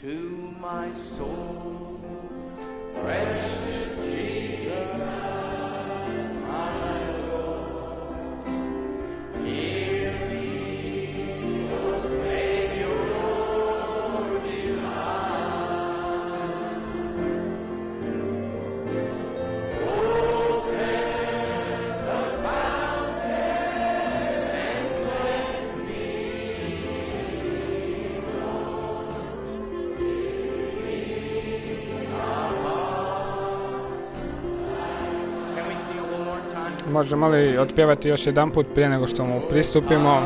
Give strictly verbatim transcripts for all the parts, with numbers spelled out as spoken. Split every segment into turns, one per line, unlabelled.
Možemo li otpjevati još jedan put prije nego što mu pristupimo?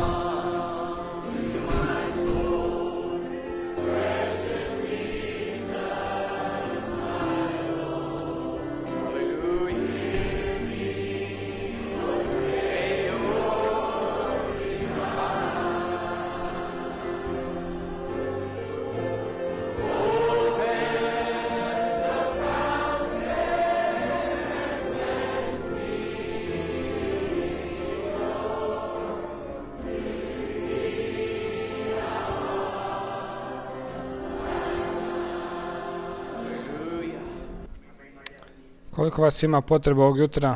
Koliko vas ima potreba ovog jutra,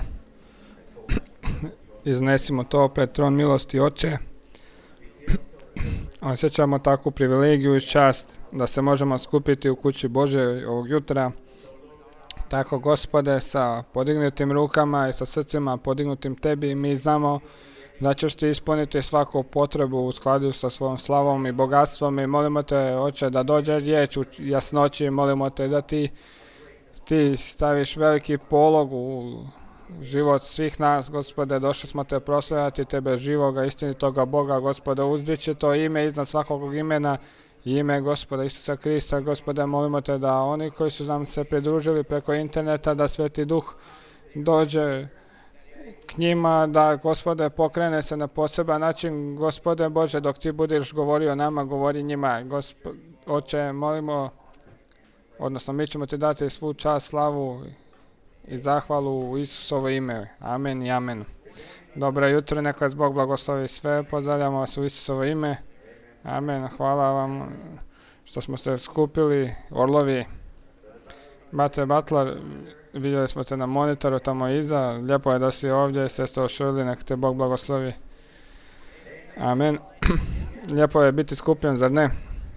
iznesimo to pred tron milosti Oče. Osjećamo takvu privilegiju i čast da se možemo skupiti u kući Božje ovog jutra. Tako, Gospode, sa podignutim rukama i sa srcima podignutim Tebi, mi znamo da ćeš Ti ispuniti svaku potrebu u skladu sa svojom slavom i bogatstvom i molimo Te, Oče, da dođe riječ u jasnoći, molimo Te da Ti Ti staviš veliki polog u život svih nas, Gospode, došli smo Te proslavljati Tebe živoga, istinitoga Boga, Gospode, uzdići to ime iznad svakog imena, ime Gospoda Isusa Krista. Gospode, molimo Te da oni koji su nam se pridružili preko interneta, da Sveti Duh dođe k njima, da, Gospode, pokrene se na poseban način, Gospode Bože, dok Ti budeš govorio nama, govori njima. Gospod, Oče, molimo, odnosno mi ćemo Ti dati svu čast, slavu i zahvalu u Isusovo ime. Amen i amen. Dobro jutro, neka vas Bog blagoslovi sve. Pozdravljamo vas u Isusovo ime. Amen. Hvala vam što smo se skupili. Orlovi, Bate Butler, vidjeli smo te na monitoru tamo iza. Lijepo je da si ovdje. Sestro Shirley, nek te Bog blagoslovi. Amen. Lijepo je biti skupljen, zar ne?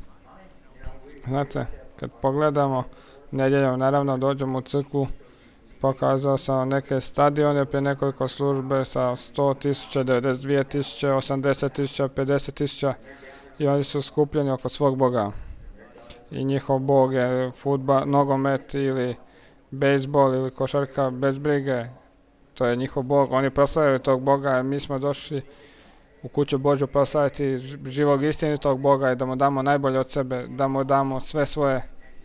Znate, kad pogledamo nedjeljom, naravno dođemo u crkvu, pokazao sam neke stadione prije nekoliko službe sa sto tisuća, devedeset dvije tisuće, osamdeset tisuća, pedeset tisuća i oni su skupljeni oko svog Boga. I njihov Bog je fudbal, nogomet ili bejsbol ili košarka bez brige. To je njihov Bog. Oni proslavljaju tog Boga, mi smo došli u kuću Božju proslaviti živog istinitog Boga i da mu damo najbolje od sebe, da mu damo sve svoje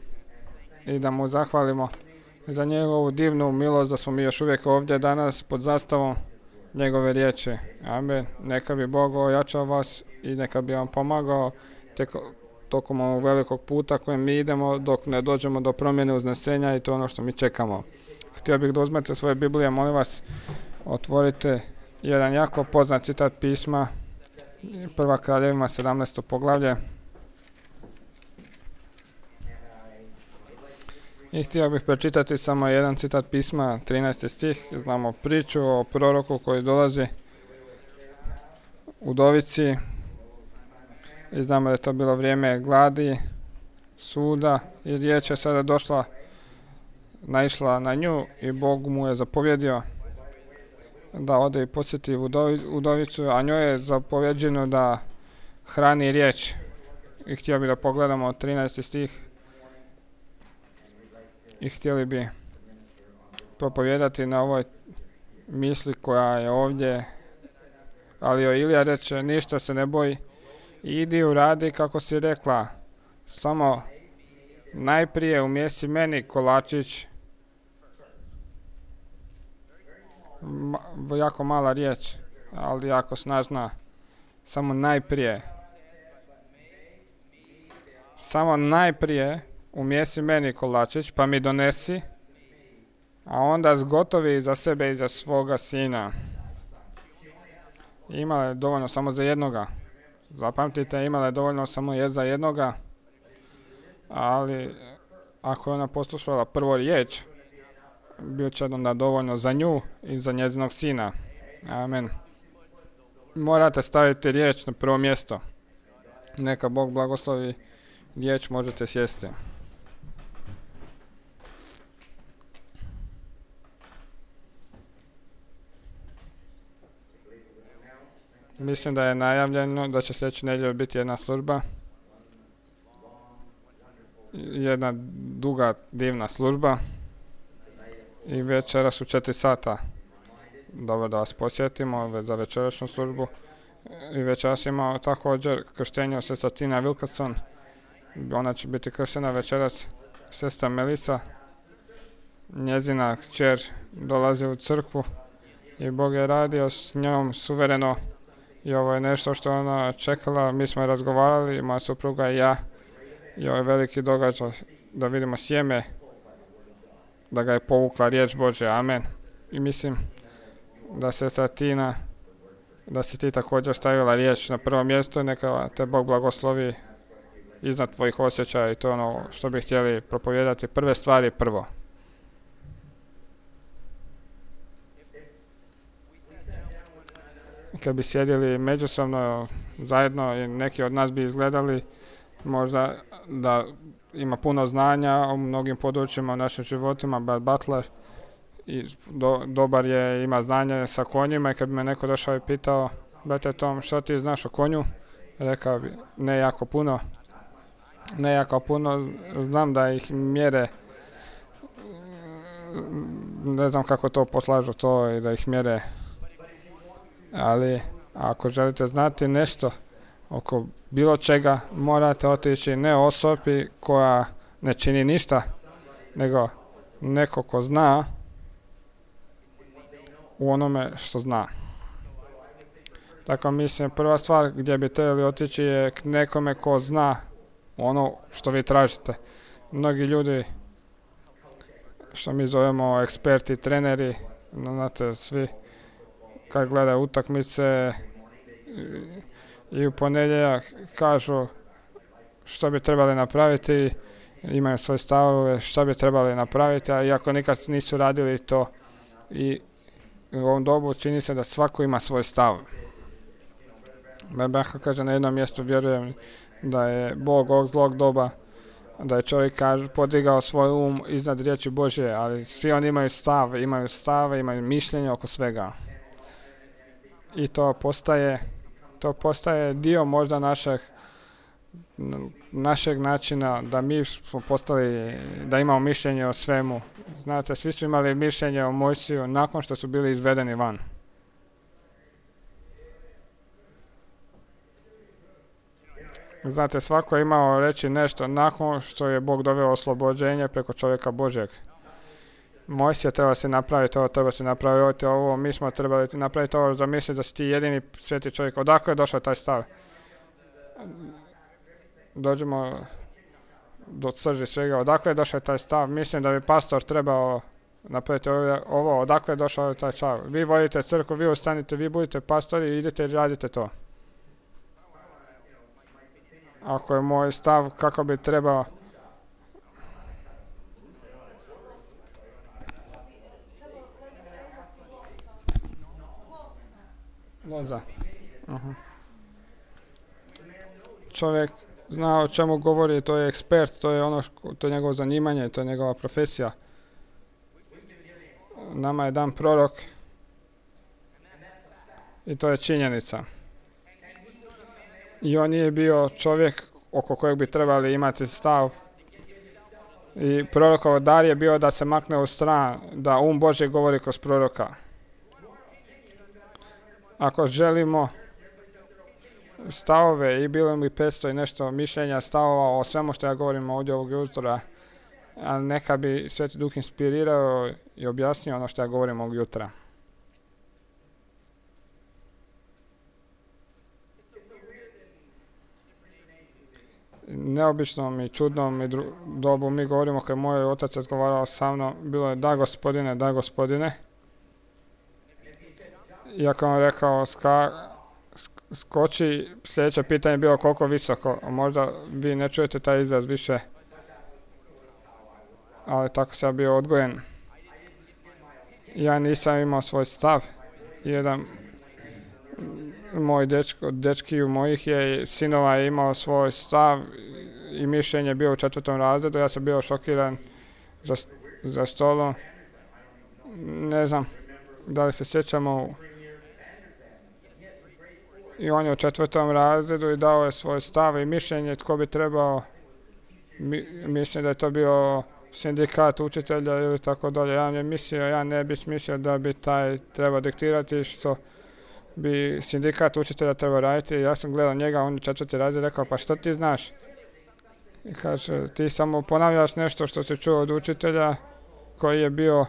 i da mu zahvalimo za njegovu divnu milost da smo mi još uvijek ovdje danas pod zastavom njegove riječi. Amen. Neka bi Bog ojačao vas i neka bi vam pomagao tokom ovog velikog puta kojim mi idemo dok ne dođemo do promjene uznesenja i to je ono što mi čekamo. Htio bih da uzmete svoje Biblije, molim vas, otvorite jedan jako poznat citat pisma, Prva Kraljevima, sedamnaesto poglavlje. I htio bih pročitati samo jedan citat pisma, trinaesti stih. Znamo priču o proroku koji dolazi udovici i znamo da je to bilo vrijeme gladi, suda i riječ je sada došla, naišla na nju i Bog mu je zapovjedio da ode i posjeti udovicu, a njoj je zapovjeđeno da hrani riječ. I htio bih da pogledamo trinaesti stih i htjeli bi propovijedati na ovoj misli koja je ovdje. Ali o Ilija reče, ništa se ne boji, idi uradi kako si rekla, samo najprije umjesi meni kolačić. Ma, jako mala riječ, ali jako snažna. Samo najprije. Samo najprije umjesi meni kolačić, pa mi donesi, a onda zgotovi za sebe i za svoga sina. Imala je dovoljno samo za jednoga. Zapamtite, imala je dovoljno samo je za jednoga. ali ako je ona poslušala prvo riječ, bit će onda dovoljno za nju i za njezinog sina. Amen. Morate staviti riječ na prvo mjesto. Neka Bog blagoslovi riječ, možete sjesti. Mislim da je najavljeno da će sljedeću nedjelju biti jedna služba. Jedna duga, divna služba. I večeras u četiri sata. Dobro da vas posjetimo za večerašnju službu. I večeras imamo također krštenje od sestra Tina Wilkerson. Ona će biti krštena večeras. Sestra Melissa, njezina kćer, dolazi u crkvu i Bog je radio s njom suvereno. I ovo je nešto što ona čekala. Mi smo razgovarali, moja supruga i ja. I ovo je veliki događaj da vidimo sjeme, da ga je povukla riječ Božja. Amen. I mislim da sestra Tina, da si ti također stavila riječ na prvo mjesto, neka te Bog blagoslovi iznad tvojih osjećaja i to je ono što bi htjeli propovijedati. Prve stvari prvo. Kad bi sjedili međusobno zajedno i neki od nas bi izgledali možda da ima puno znanja o mnogim područjima u našim životima, Bart Butler i do, dobar je, ima znanje sa konjima i kad bi me neko došao i pitao, brate Tom, što ti znaš o konju? Rekao bi, ne jako puno. Ne jako puno, znam da ih mjere, ne znam kako to poslažu to i da ih mjere, ali ako želite znati nešto oko bilo čega, morate otići ne osobi koja ne čini ništa, nego neko ko zna u onome što zna. Tako mislim, prva stvar gdje bi trebali otići je k nekome ko zna ono što vi tražite. Mnogi ljudi, što mi zovemo eksperti, treneri, znate, svi kad gledaju utakmice i u ponedjeljak kažu što bi trebali napraviti, imaju svoje stavove što bi trebali napraviti, a iako nikad nisu radili to. I u ovom dobu čini se da svako ima svoj stav. Baka kaže na jednom mjestu, vjerujem da je Bog ovog zlog doba, da je čovjek kaže, podigao svoj um iznad riječi Božje, ali svi oni imaju stav, imaju stave, imaju mišljenje oko svega. I to postaje, to postaje dio možda našeg, našeg načina da mi smo postali, da imamo mišljenje o svemu. Znate, svi su imali mišljenje o Mojsiju nakon što su bili izvedeni van. Znate, svako je imao reći nešto nakon što je Bog doveo oslobođenje preko čovjeka Božjeg. Mojsije treba se napraviti ovo, treba se napraviti ovo, mi smo trebali napraviti ovo, zamisli da si ti jedini sveti čovjek. Odakle je došao taj stav? Dođemo do srži svega. Odakle je došao taj stav? Mislim da bi pastor trebao napraviti ovo. Odakle je došao taj stav? Vi vodite crkvu, vi ustanite, vi budite pastori i idete i radite to. Ako je moj stav kako bi trebao loza. Uh-huh. Čovjek zna o čemu govori, to je ekspert, to je ono, to je njegovo zanimanje, to je njegova profesija. Nama je dan prorok i to je činjenica. I on nije bio čovjek oko kojeg bi trebali imati stav. I prorokov dar je bio da se makne u stran, da um Božji govori kroz proroka. Ako želimo stavove i bilo mi petsto i nešto mišljenja stavova o svemu što ja govorim ovdje ovog jutra, a neka bi Sveti Duh inspirirao i objasnio ono što ja govorim ovog jutra. Neobičnom i čudnom i dru- dobu mi govorimo, kad moj otac razgovarao sa mnom, bilo je da gospodine, da gospodine. Iako on rekao ska, skoči, sljedeće pitanje je bilo koliko visoko. Možda vi ne čujete taj izraz više, ali tako sam bio odgojen. Ja nisam imao svoj stav. Jedan moj dečko, dečkiju mojih je, sinova je imao svoj stav i mišljenje bio u četvrtom razredu. Ja sam bio šokiran za, za stolom. Ne znam da li se sjećamo. I on je u četvrtom razredu i dao je svoj stav i mišljenje tko bi trebao. Mi, mislim da je to bio sindikat učitelja ili tako dalje. Ja ne mislio, ja ne bi smislio da bi taj trebao diktirati što bi sindikat učitelja trebao raditi. Ja sam gledao njega, on je četvrti razred, rekao pa što ti znaš? I kaže, ti samo ponavljaš nešto što si čuo od učitelja koji je bio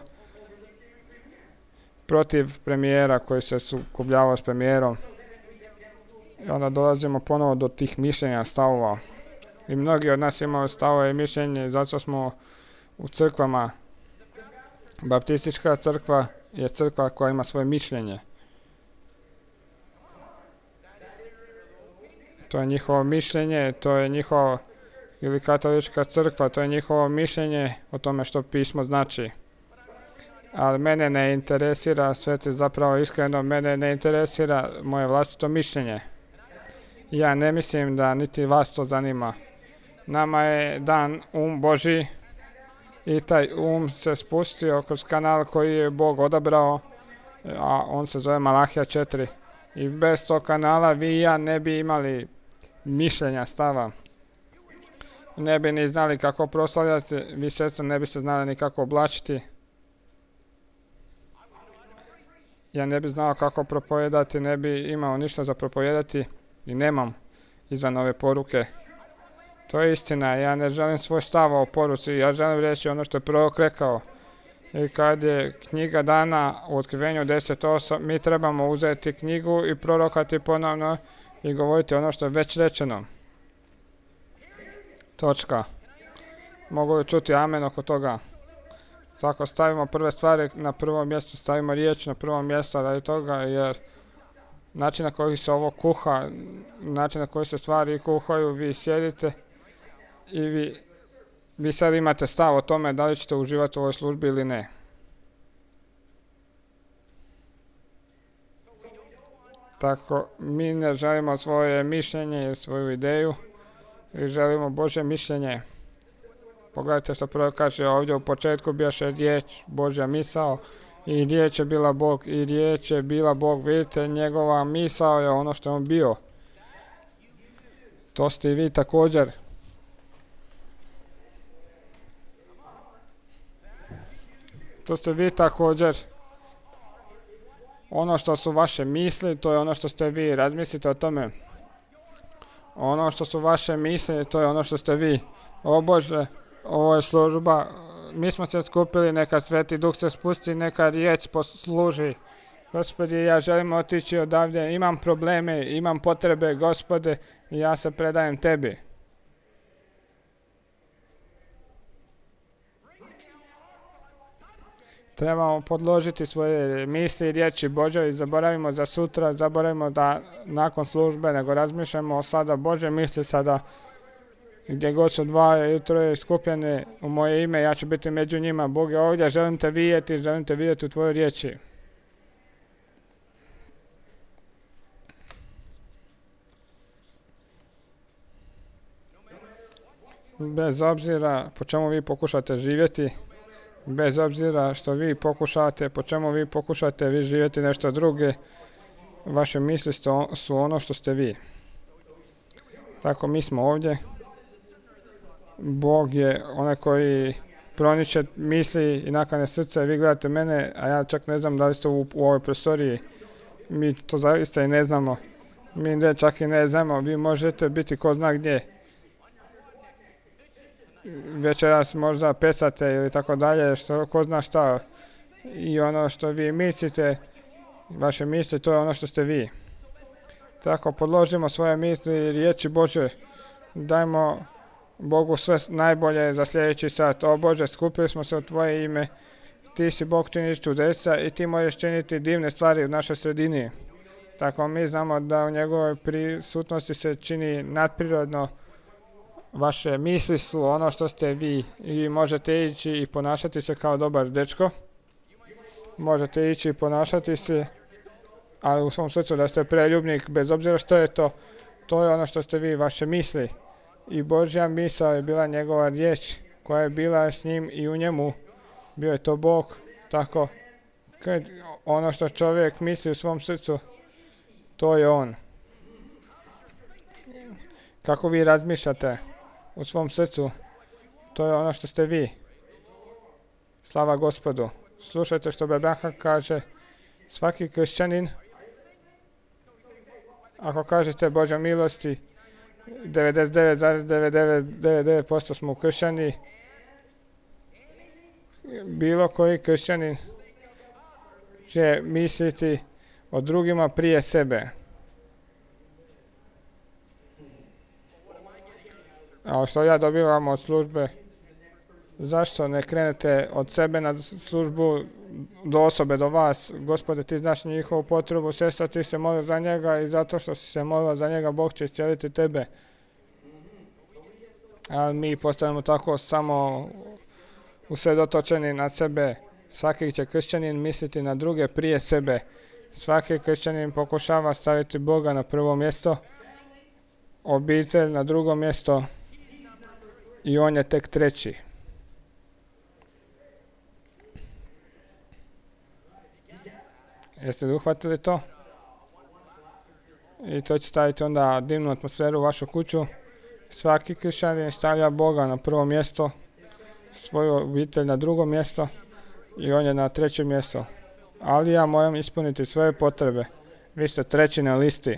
protiv premijera, koji se sukobljavao s premijerom. I onda dolazimo ponovo do tih mišljenja, stavova. I mnogi od nas imaju stavove i mišljenje, zato smo u crkvama. Baptistička crkva je crkva koja ima svoje mišljenje. To je njihovo mišljenje, to je njihovo, ili katolička crkva, to je njihovo mišljenje o tome što pismo znači. Ali mene ne interesira, sve ti zapravo iskreno, mene ne interesira moje vlastito mišljenje. Ja ne mislim da niti vas to zanima. Nama je dan um Božji i taj um se spustio kroz kanal koji je Bog odabrao, a on se zove Malahija četiri. I bez tog kanala vi i ja ne bi imali mišljenja, stava. Ne bi ni znali kako proslavljati, vi sestre ne biste znali ni kako oblačiti. Ja ne bi znao kako propovedati, ne bi imao ništa za propovedati i nemam izvan ove poruke. To je istina, ja ne želim svoj stav o poruci, ja želim reći ono što je prorok rekao. I kad je knjiga dana u Otkrivenju deset osam, mi trebamo uzeti knjigu i prorokati ponovno i govoriti ono što je već rečeno. Točka. Mogu li čuti amen oko toga? Tako stavimo prve stvari na prvo mjesto, stavimo riječ na prvo mjesto radi toga, jer način na koji se ovo kuha, način na koji se stvari kuhaju, vi sjedite i vi, vi sad imate stav o tome da li ćete uživati u ovoj službi ili ne. Tako, mi ne želimo svoje mišljenje i svoju ideju, mi želimo Božje mišljenje. Pogledajte što prvo kaže ovdje, u početku bijaše riječ, Božja misao, i riječ je bila Bog, i riječ je bila Bog, vidite, njegova misao je ono što je on bio. To ste i vi također. To ste vi također. Ono što su vaše misli, to je ono što ste vi, razmislite o tome. Ono što su vaše misli, to je ono što ste vi. O Bože, ovo je služba, mi smo se skupili, neka Sveti Duh se spusti, neka riječ posluži. Gospodi, ja želim otići odavdje, imam probleme, imam potrebe, Gospode, i ja se predajem tebi. Trebamo podložiti svoje misli i riječi Bože i zaboravimo za sutra, zaboravimo da nakon službe, nego razmišljamo sada Bože misli sada. Gdje god su dva ili troje skupljene u moje ime, ja ću biti među njima. Bog je ovdje, želim te vidjeti, želim te vidjeti u tvojoj riječi. Bez obzira po čemu vi pokušate živjeti, bez obzira što vi pokušate, po čemu vi pokušate vi živjeti nešto druge, vaše misli su ono što ste vi. Tako mi smo ovdje. Bog je onaj koji proniče misli i nakane srca. Vi gledate mene, a ja čak ne znam da li ste u, u ovoj prostoriji. Mi to zaista i ne znamo. Mi ne čak i ne znamo. Vi možete biti ko zna gdje. Večeras možda pesate ili tako dalje, što ko zna šta. I ono što vi mislite, vaše misli, to je ono što ste vi. Tako podložimo svoje misli i riječi Bože. Dajmo Bogu sve najbolje za sljedeći sat. O Bože, skupili smo se u tvoje ime. Ti si Bog, činiš čudesa i ti možeš činiti divne stvari u našoj sredini. Tako mi znamo da u njegovoj prisutnosti se čini nadprirodno Vaše misli su ono što ste vi i vi možete ići i ponašati se kao dobar dečko. Možete ići i ponašati se, ali u svom srcu da ste preljubnik, bez obzira što je to, to je ono što ste vi, vaše misli. I Božja misao je bila njegova riječ koja je bila s njim i u njemu. Bio je to Bog, tako kad ono što čovjek misli u svom srcu, to je on. Kako vi razmišljate u svom srcu, to je ono što ste vi. Slava Gospodu. Slušajte što Abraham kaže, svaki kršćanin, ako kažete Božja milosti, devedeset devet zarez devedeset devet posto smo kršćani, bilo koji kršćanin će misliti o drugima prije sebe. A što ja dobivam od službe, zašto ne krenete od sebe na službu do osobe, do vas? Gospode, ti znaš njihovu potrebu, sestra, ti se molila za njega i zato što si se molila za njega, Bog će iscijeliti tebe. A mi postavimo tako samo usredotočeni na sebe. Svaki će kršćanin misliti na druge prije sebe. Svaki kršćanin pokušava staviti Boga na prvo mjesto, obitelj na drugo mjesto i on je tek treći. Jeste li uhvatili to? I to će staviti onda divnu atmosferu u vašu kuću. Svaki kršćanin stavlja Boga na prvo mjesto, svoju obitelj na drugo mjesto i on je na treće mjesto. Ali ja moram ispuniti svoje potrebe. Vi ste treći na listi.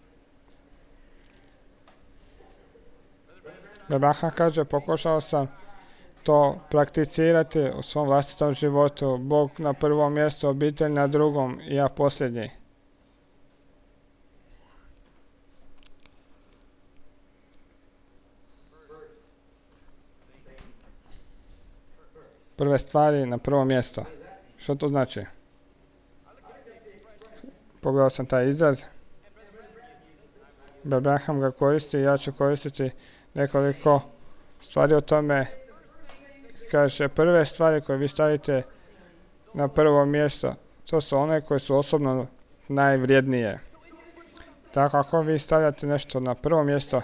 Abraham kaže, pokušao sam to prakticirati u svom vlastitom životu. Bog na prvom mjestu, obitelj na drugom i ja posljednji. Prve stvari na prvo mjesto. Što to znači? Pogledao sam taj izraz. Abraham ga koristi, ja ću koristiti nekoliko stvari o tome. Kaže, prve stvari koje vi stavite na prvo mjesto, to su one koje su osobno najvrijednije. Tako ako vi stavljate nešto na prvo mjesto,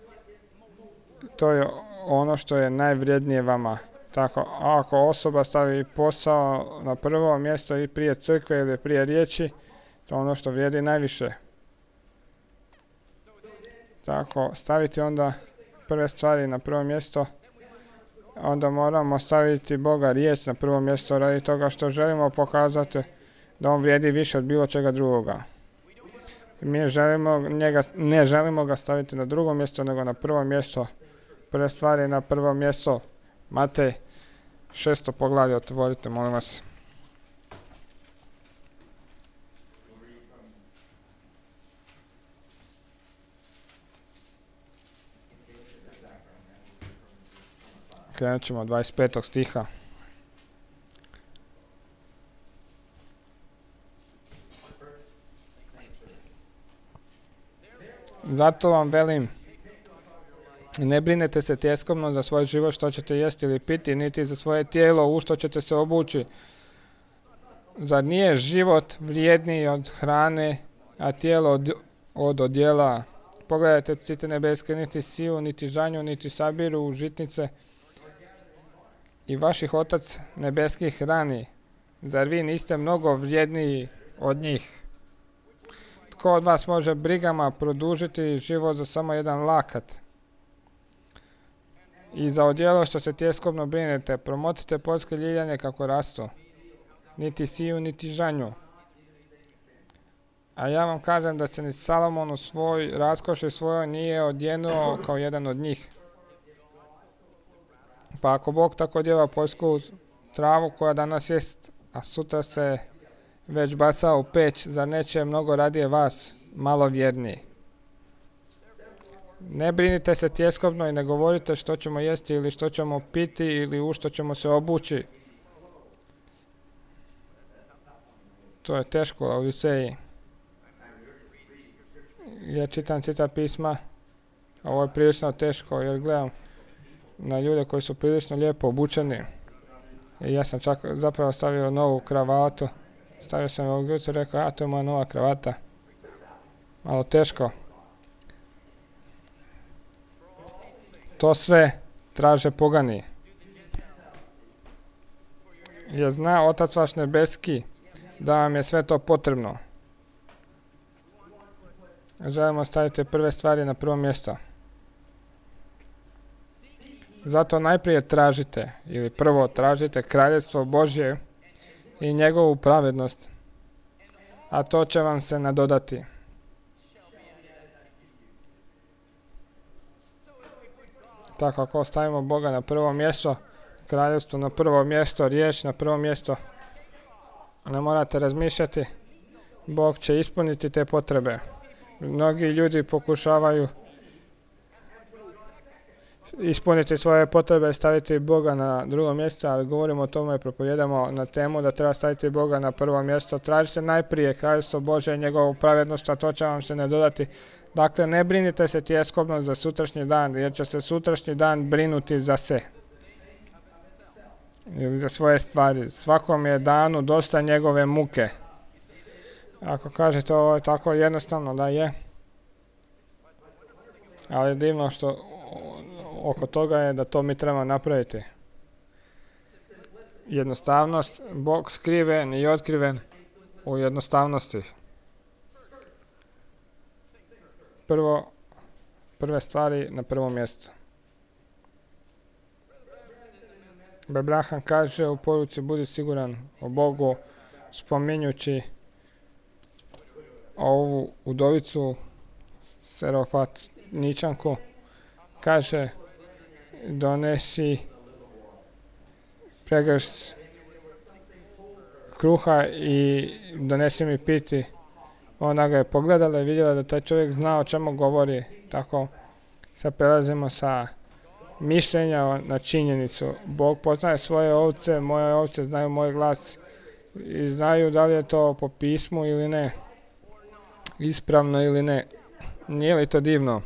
to je ono što je najvrijednije vama. Tako, ako osoba stavi posao na prvo mjesto i prije crkve ili prije riječi, to je ono što vrijedi najviše. Tako, staviti onda prve stvari na prvo mjesto, onda moramo staviti Boga riječ na prvo mjesto radi toga što želimo pokazati da on vrijedi više od bilo čega drugoga. Mi želimo njega, ne želimo ga staviti na drugo mjesto, nego na prvo mjesto. Prve stvari na prvo mjesto. Matej šesto poglavlje otvorite, molim vas. Krenut ćemo od dvadeset petog stiha. Zato vam velim, ne brinete se tjeskobno za svoj život što ćete jesti ili piti, niti za svoje tijelo u što ćete se obući. Zar nije život vrijedniji od hrane, a tijelo od, od odjela? Pogledajte ptice nebeske, niti siju, niti žanju, niti sabiru u žitnice, i vaših otac nebeskih hrani. Zar vi niste mnogo vrijedniji od njih? Tko od vas može brigama produžiti život za samo jedan lakat? I za odjelo što se tjeskobno brinete, promotite poljske ljiljane kako rastu. Niti siju, niti žanju. A ja vam kažem da se ni Salomon u svoj raskoši svojoj nije odjenuo kao jedan od njih. Pa ako Bog tako odjeva poljsku travu koja danas jest, a sutra se već baca u peć, zar neće mnogo radije vas, malo vjerniji? Ne brinite se tjeskobno i ne govorite što ćemo jesti ili što ćemo piti ili u što ćemo se obući. To je teško u Laodiceji. Ja čitam citat pisma Ovo je prilično teško jer gledam na ljude koji su prilično lijepo obučeni. I ja sam čak zapravo stavio novu kravatu. Stavio sam ovog jutra i rekao, a to je moja nova kravata. Malo teško. To sve traže pogani. Jer zna Otac vaš nebeski da vam je sve to potrebno. Želimo staviti prve stvari na prvo mjesto. Zato najprije tražite, ili prvo tražite kraljevstvo Božje i njegovu pravednost, a to će vam se nadodati. Tako ako stavimo Boga na prvo mjesto, kraljevstvo na prvo mjesto, riječ na prvo mjesto, ne morate razmišljati, Bog će ispuniti te potrebe. Mnogi ljudi pokušavaju ispuniti svoje potrebe i staviti Boga na drugo mjesto, ali govorimo o tome i propovijedamo na temu da treba staviti Boga na prvo mjesto. Tražite najprije kraljevstvo Božje i njegovu pravednost, a to će vam se ne dodati. Dakle, ne brinite se tjeskobno za sutrašnji dan, jer će se sutrašnji dan brinuti za se. Ili za svoje stvari. Svakom je danu dosta njegove muke. Ako kažete ovo je tako jednostavno, da je. Ali divno što oko toga je da to mi treba napraviti. Jednostavnost, Bog skriven i otkriven u jednostavnosti. Prvo, prve stvari na prvo mjesto. Abraham kaže u poruci budi siguran o Bogu, spominjući ovu udovicu Serofatničanku, kaže donesi pregršt kruha i donesi mi piti. Ona ga je pogledala i vidjela da taj čovjek zna o čemu govori. Tako sad prelazimo sa mišljenja na činjenicu. Bog poznaje svoje ovce, moje ovce znaju moj glas i znaju da li je to po pismu ili ne, ispravno ili ne. Nije li to divno?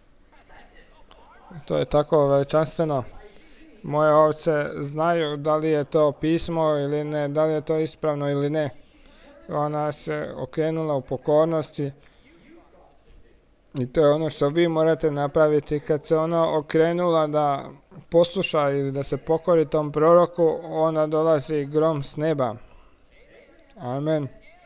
To je tako veličanstveno. Moje ovce znaju da li je to pismo ili ne, da li je to ispravno ili ne. Ona se okrenula u pokornosti i to je ono što vi morate napraviti. Kad se ona okrenula da posluša ili da se pokori tom proroku, ona dolazi grom s neba. Amen.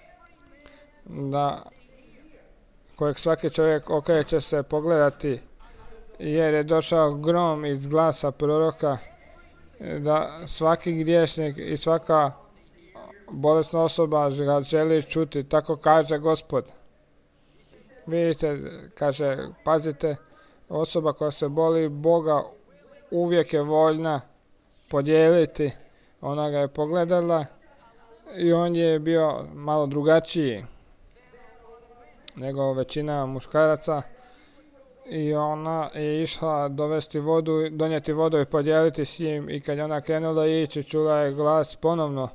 Da kojeg svaki čovjek okreće se pogledati, jer je došao grom iz glasa proroka, da svaki griješnik i svaka bolesna osoba ga želi čuti, tako kaže Gospod. Vidite, kaže, pazite, osoba koja se boli Boga uvijek je voljna podijeliti. Ona ga je pogledala i on je bio malo drugačiji nego većina muškaraca i ona je išla dovesti vodu, donijeti vodu i podijeliti s njim, i kad je ona krenula ići, čula je glas ponovno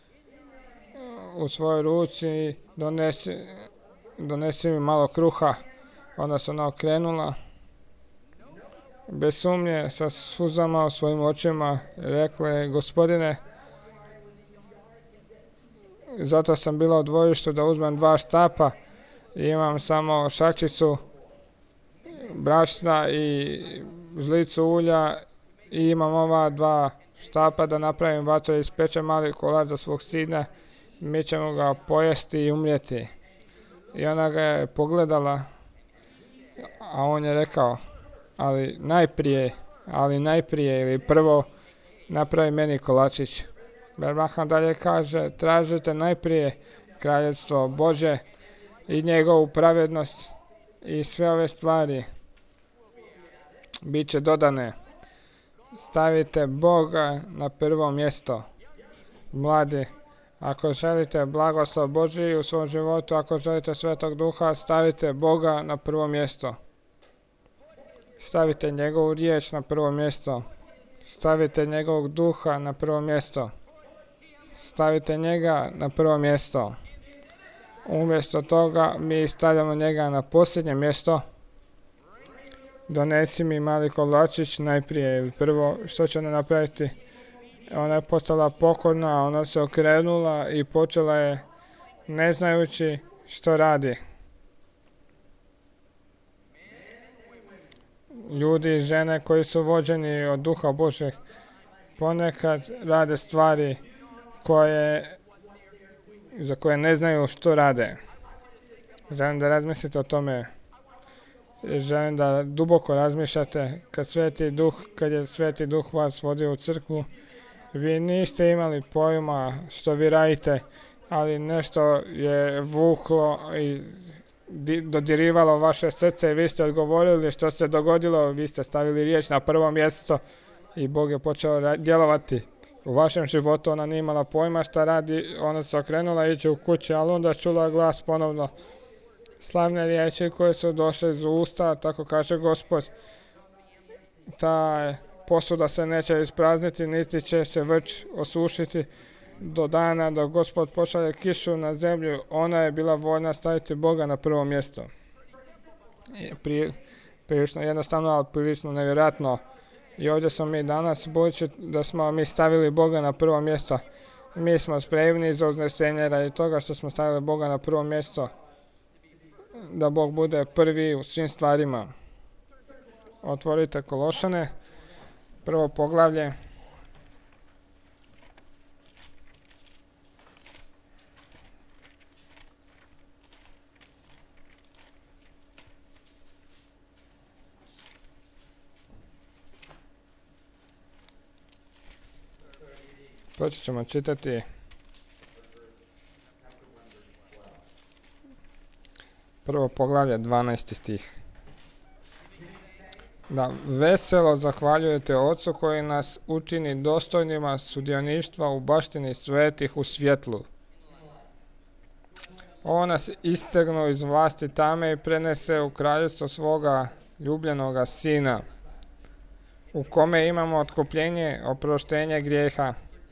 u svojoj ruci, donesi, donesi mi malo kruha. Onda se ona okrenula bez sumnje sa suzama u svojim očima, rekla je, Gospodine, zato sam bila u dvorištu da uzmem dva štapa i imam samo šačicu brašna i žlicu ulja i imam ova dva štapa da napravim vatru i ispečem mali kolač za svog sina. Mi ćemo ga pojesti i umrijeti. I ona ga je pogledala, a on je rekao, ali najprije, ali najprije ili prvo napravi meni kolačić. Abraham dalje kaže, tražite najprije kraljevstvo Božje i njegovu pravednost i sve ove stvari bit će dodane. Stavite Boga na prvo mjesto. Mladi, ako želite blagoslov Božji u svom životu, ako želite Svetog Duha, stavite Boga na prvo mjesto. Stavite njegovu riječ na prvo mjesto. Stavite njegovog duha na prvo mjesto. Stavite njega na prvo mjesto. Umjesto toga mi stavljamo njega na posljednje mjesto donesi mi mali kolačić najprije ili prvo. Što će ona napraviti? Ona je postala pokorna, ona se okrenula i počela je ne znajući što radi. Ljudi i žene koji su vođeni od Duha Božeg ponekad rade stvari koje, za koje ne znaju što rade. Želim da razmislite o tome. Želim da duboko razmišljate kad Sveti Duh, kad je Sveti Duh vas vodio u crkvu. Vi niste imali pojma što vi radite, ali nešto je vuklo i dodirivalo vaše srce i vi ste odgovorili što se dogodilo, vi ste stavili riječ na prvo mjesto i Bog je počeo djelovati u vašem životu. Ona nije imala pojma šta radi, ona se okrenula ići u kući, ali onda čula glas ponovno, slavne riječi koje su došle iz usta, tako kaže Gospod. Ta posuda se neće isprazniti, niti će se vrč osušiti do dana dok Gospod pošalje kišu na zemlju. Ona je bila voljna staviti Boga na prvo mjesto. Pri, prilično jednostavno, ali prilično nevjerojatno. I ovdje smo mi danas, budući da smo mi stavili Boga na prvo mjesto. Mi smo spremni za uznesenje radi toga što smo stavili Boga na prvo mjesto. Da Bog bude prvi u svim stvarima. Otvorite Kološane, prvo poglavlje. Počet ćemo čitati prvo poglavlje, dvanaesti stih. Da veselo zahvaljujete Ocu koji nas učini dostojnima sudioništva u baštini svetih u svjetlu. On nas istegnu iz vlasti tame i prenese u kraljevstvo svoga ljubljenoga Sina, u kome imamo otkupljenje, oproštenje grijeha.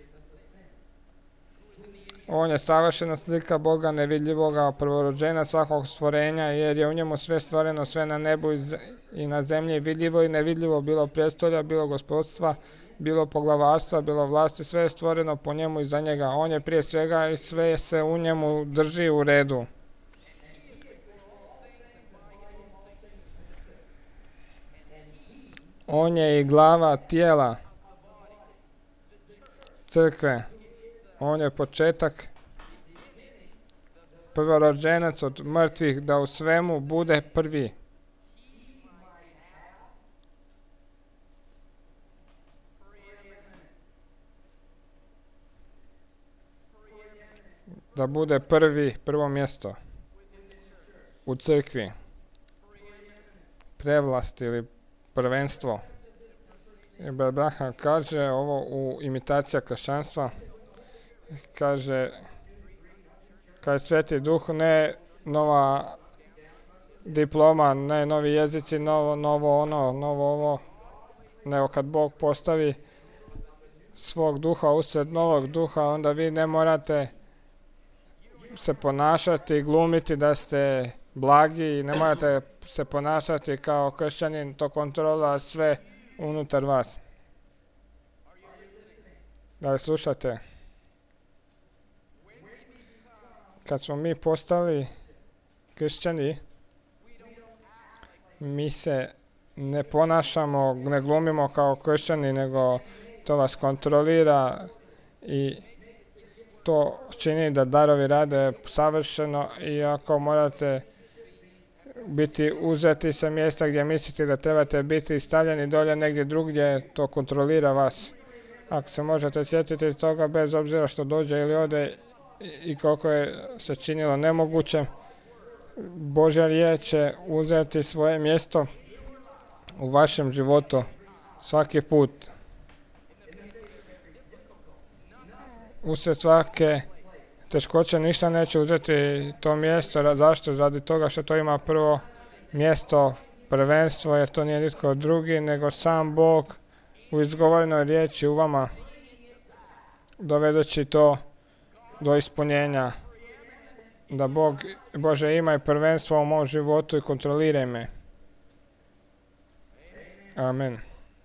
On je savršena slika Boga nevidljivoga, prvorođena svakog stvorenja, jer je u njemu sve stvoreno, sve na nebu i na zemlji, vidljivo i nevidljivo, bilo prijestolja, bilo gospodstva, bilo poglavarstva, bilo vlasti, sve je stvoreno po njemu i za njega. On je prije svega i sve se u njemu drži u redu. On je i glava tijela crkve. On je početak, prvorođenac od mrtvih, da u svemu bude prvi. Da bude prvi, prvo mjesto u crkvi. Prevlast ili prvenstvo. Ibn Abraham kaže ovo u imitacija kršćanstva. Kaže, kad Sveti Duh, ne nova diploma, ne novi jezici, novo, novo ono, novo ovo, nego kad Bog postavi svog duha usred novog duha, onda vi ne morate se ponašati i glumiti da ste blagi, ne morate se ponašati kao kršćanin, to kontrola sve unutar vas. Da li slušate? Kad smo mi postali kršćani, mi se ne ponašamo, ne glumimo kao kršćani, nego to vas kontrolira i to čini da darovi rade savršeno, i ako morate biti uzeti sa mjesta gdje mislite da trebate biti stavljeni dolje negdje drugdje, to kontrolira vas. Ako se možete sjetiti toga, bez obzira što dođe ili ode i koliko je se činilo nemoguće, Božja riječ će uzeti svoje mjesto u vašem životu svaki put. Usred svake teškoće ništa neće uzeti to mjesto. Zašto? Radi toga što to ima prvo mjesto, prvenstvo, jer to nije nitko drugi nego sam Bog u izgovorenoj riječi u vama, dovedeći to do ispunjenja. Da Bog, Bože, imaj prvenstvo u mom životu i kontroliraj me. Amen.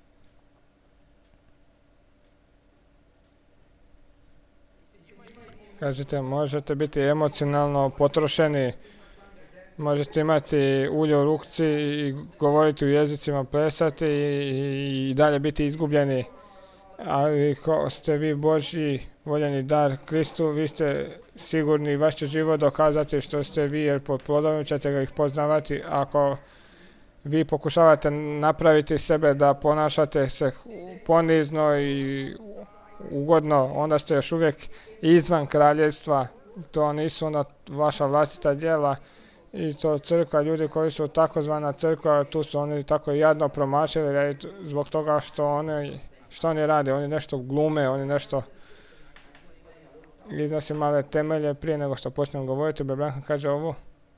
Kažete, možete biti emocionalno potrošeni, možete imati ulje u rukci i govoriti u jezicima, plesati i, i dalje biti izgubljeni. Ali ko ste vi Božji voljeni dar Kristu, vi ste sigurni, vaš će život dokazati što ste vi, jer po plodovima ćete ga ih poznavati. Ako vi pokušavate napraviti sebe da ponašate se ponizno i ugodno, onda ste još uvijek izvan kraljevstva. To nisu onda vaša vlastita djela i to crkva, ljudi koji su takozvana crkva, tu su oni tako jadno promašili zbog toga što oni, što oni rade, oni nešto glume, oni nešto iznosi male temelje. Prije nego što počnem govoriti, Branham kaže ovo.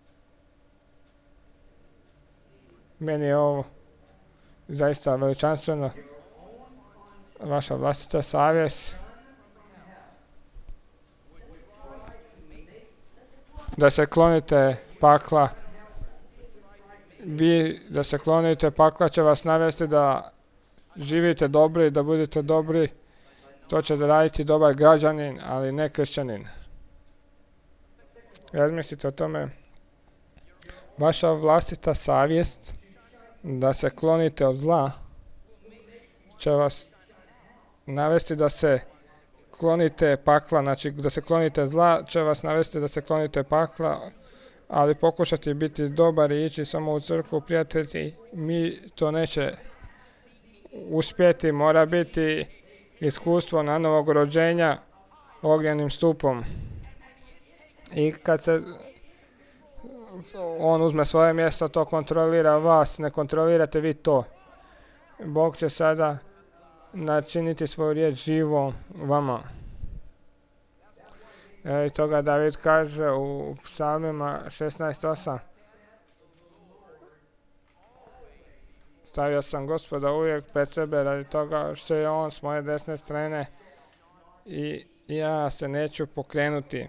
Meni je ovo zaista veličanstveno. Vaša vlastita savjest. Da se klonite pakla. Vi da se klonite pakla će vas navesti da živite dobri, da budete dobri. To će da raditi dobar građanin, ali ne kršćanin. Razmislite o tome. Vaša vlastita savjest da se klonite od zla će vas navesti da se klonite pakla, znači da se klonite zla će vas navesti da se klonite pakla, ali pokušati biti dobar i ići samo u crkvu, prijatelji, mi to neće uspjeti, mora biti iskustvo na novog rođenja ognjenim stupom. I kad se on uzme svoje mjesto, to kontrolira vas, ne kontrolirate vi to. Bog će sada načiniti svoju riječ živom vama. I toga David kaže u psalmima šesnaest osam. Stavio sam Gospoda uvijek pred sebe radi toga što je on s moje desne strane i ja se neću pokrenuti.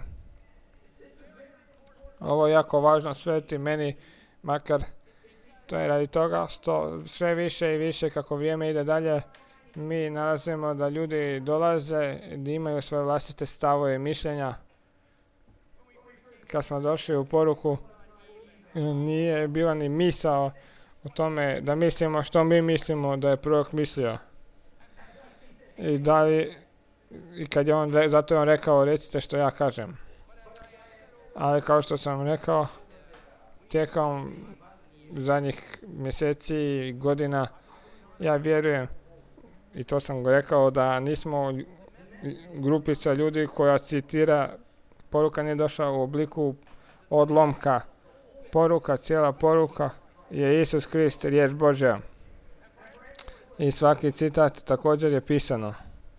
Ovo je jako važno sveti meni, makar to je radi toga što sve više i više kako vrijeme ide dalje, mi nalazimo da ljudi dolaze, da imaju svoje vlastite stavove i mišljenja. Kad smo došli u poruku, nije bila ni misao o tome da mislimo što mi mislimo da je prorok mislio. I, da li, i kad je on, zato je on rekao, recite što ja kažem. Ali kao što sam rekao, tijekom zadnjih mjeseci i godina, ja vjerujem, i to sam rekao, da nismo grupica ljudi koja citira, poruka nije došla u obliku odlomka. Poruka, cijela poruka je Isus Krist, riječ Božja. I svaki citat također je pisano.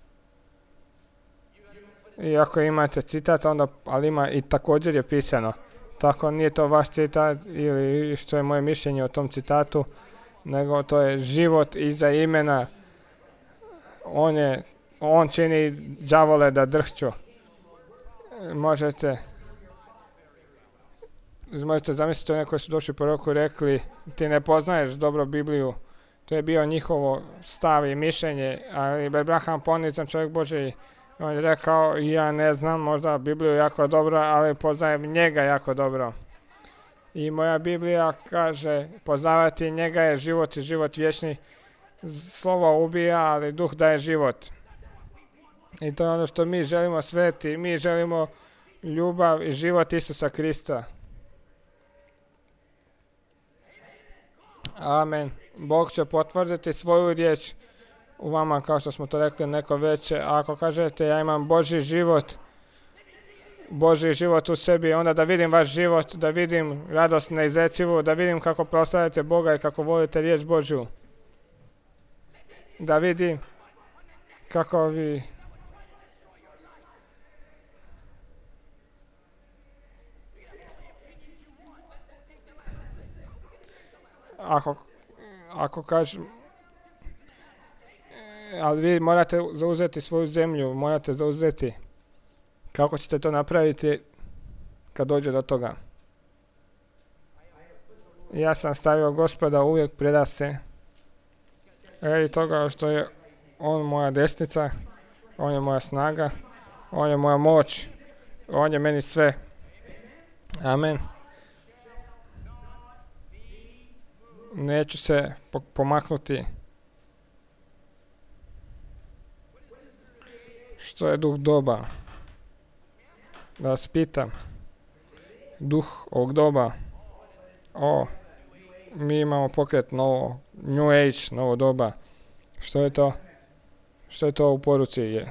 I ako imate citat, onda, ali ima i također je pisano. Tako nije to vaš citat ili što je moje mišljenje o tom citatu, nego to je život iza imena. On je, on čini đavole da drhću. Možete, možete zamisliti one koji su došli po roku i rekli, ti ne poznaješ dobro Bibliju. To je bio njihovo stav i mišljenje, ali Branham ponizan čovjek Božji. On je rekao, ja ne znam možda Bibliju jako dobro, ali poznajem njega jako dobro. I moja Biblija kaže, poznavati njega je život i život vječni. Slovo ubija, ali duh daje život. I to je ono što mi želimo sveti. Mi želimo ljubav i život Isusa Krista. Amen. Bog će potvrditi svoju riječ u vama, kao što smo to rekli neko veće. A ako kažete ja imam Božji život, Božji život u sebi, onda da vidim vaš život, da vidim radost neizrecivu, da vidim kako proslavljate Boga i kako volite riječ Božju. Da vidim kako vi ako ako kažem, ali vi morate zauzeti svoju zemlju, morate zauzeti. Kako ćete to napraviti kad dođe do toga? Ja sam stavio Gospoda uvijek preda se. Radi toga što je on moja desnica, on je moja snaga, on je moja moć, on je meni sve. Amen. Neću se pomaknuti. Što je duh doba? Da vas pitam. Duh ovog doba. O, mi imamo pokret novo, New Age, novo doba. Što je to? Što je to u poruci? Je,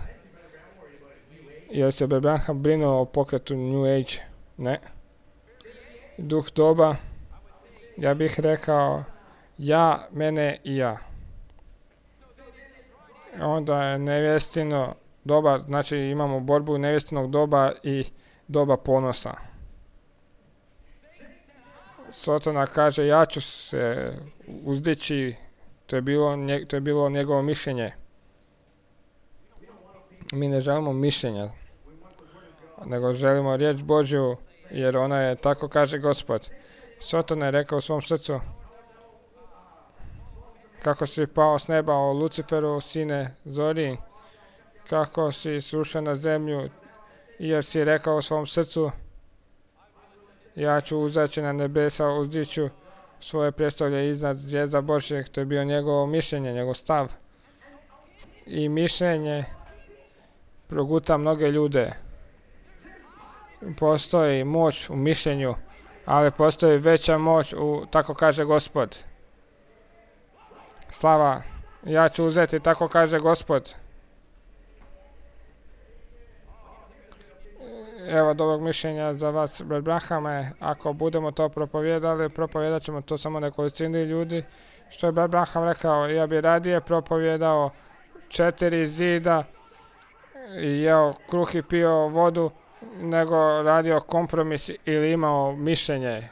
je se Branham brinuo o pokretu New Age? Ne. Duh doba, ja bih rekao ja, mene i ja. Onda je nevjestino doba, znači imamo borbu nevjestinog doba i doba ponosa. Satana kaže ja ću se uzdići, to je bilo, to je bilo njegovo mišljenje. Mi ne želimo mišljenja, nego želimo riječ Božju, jer ona je, tako kaže Gospod. Satana je rekao u svom srcu, kako si pao s neba o Luciferu, sine zori, kako si srušen na zemlju, jer si rekao u svom srcu, ja ću uzaći na nebesa, uzdiću svoje predstavlje iznad zvijezda Božjeg. To je bio njegovo mišljenje, njegov stav. I mišljenje proguta mnoge ljude. Postoji moć u mišljenju, ali postoji veća moć u, tako kaže Gospod. Slava, ja ću uzeti, tako kaže Gospod. Evo dobrog mišljenja za vas, brat Branhame. Ako budemo to propovjedali, propovjedat ćemo to samo nekolicini ljudi. Što je brat Branham rekao, ja bi radije propovjedao četiri zida i jeo kruh i pio vodu, nego radio kompromis ili imao mišljenje.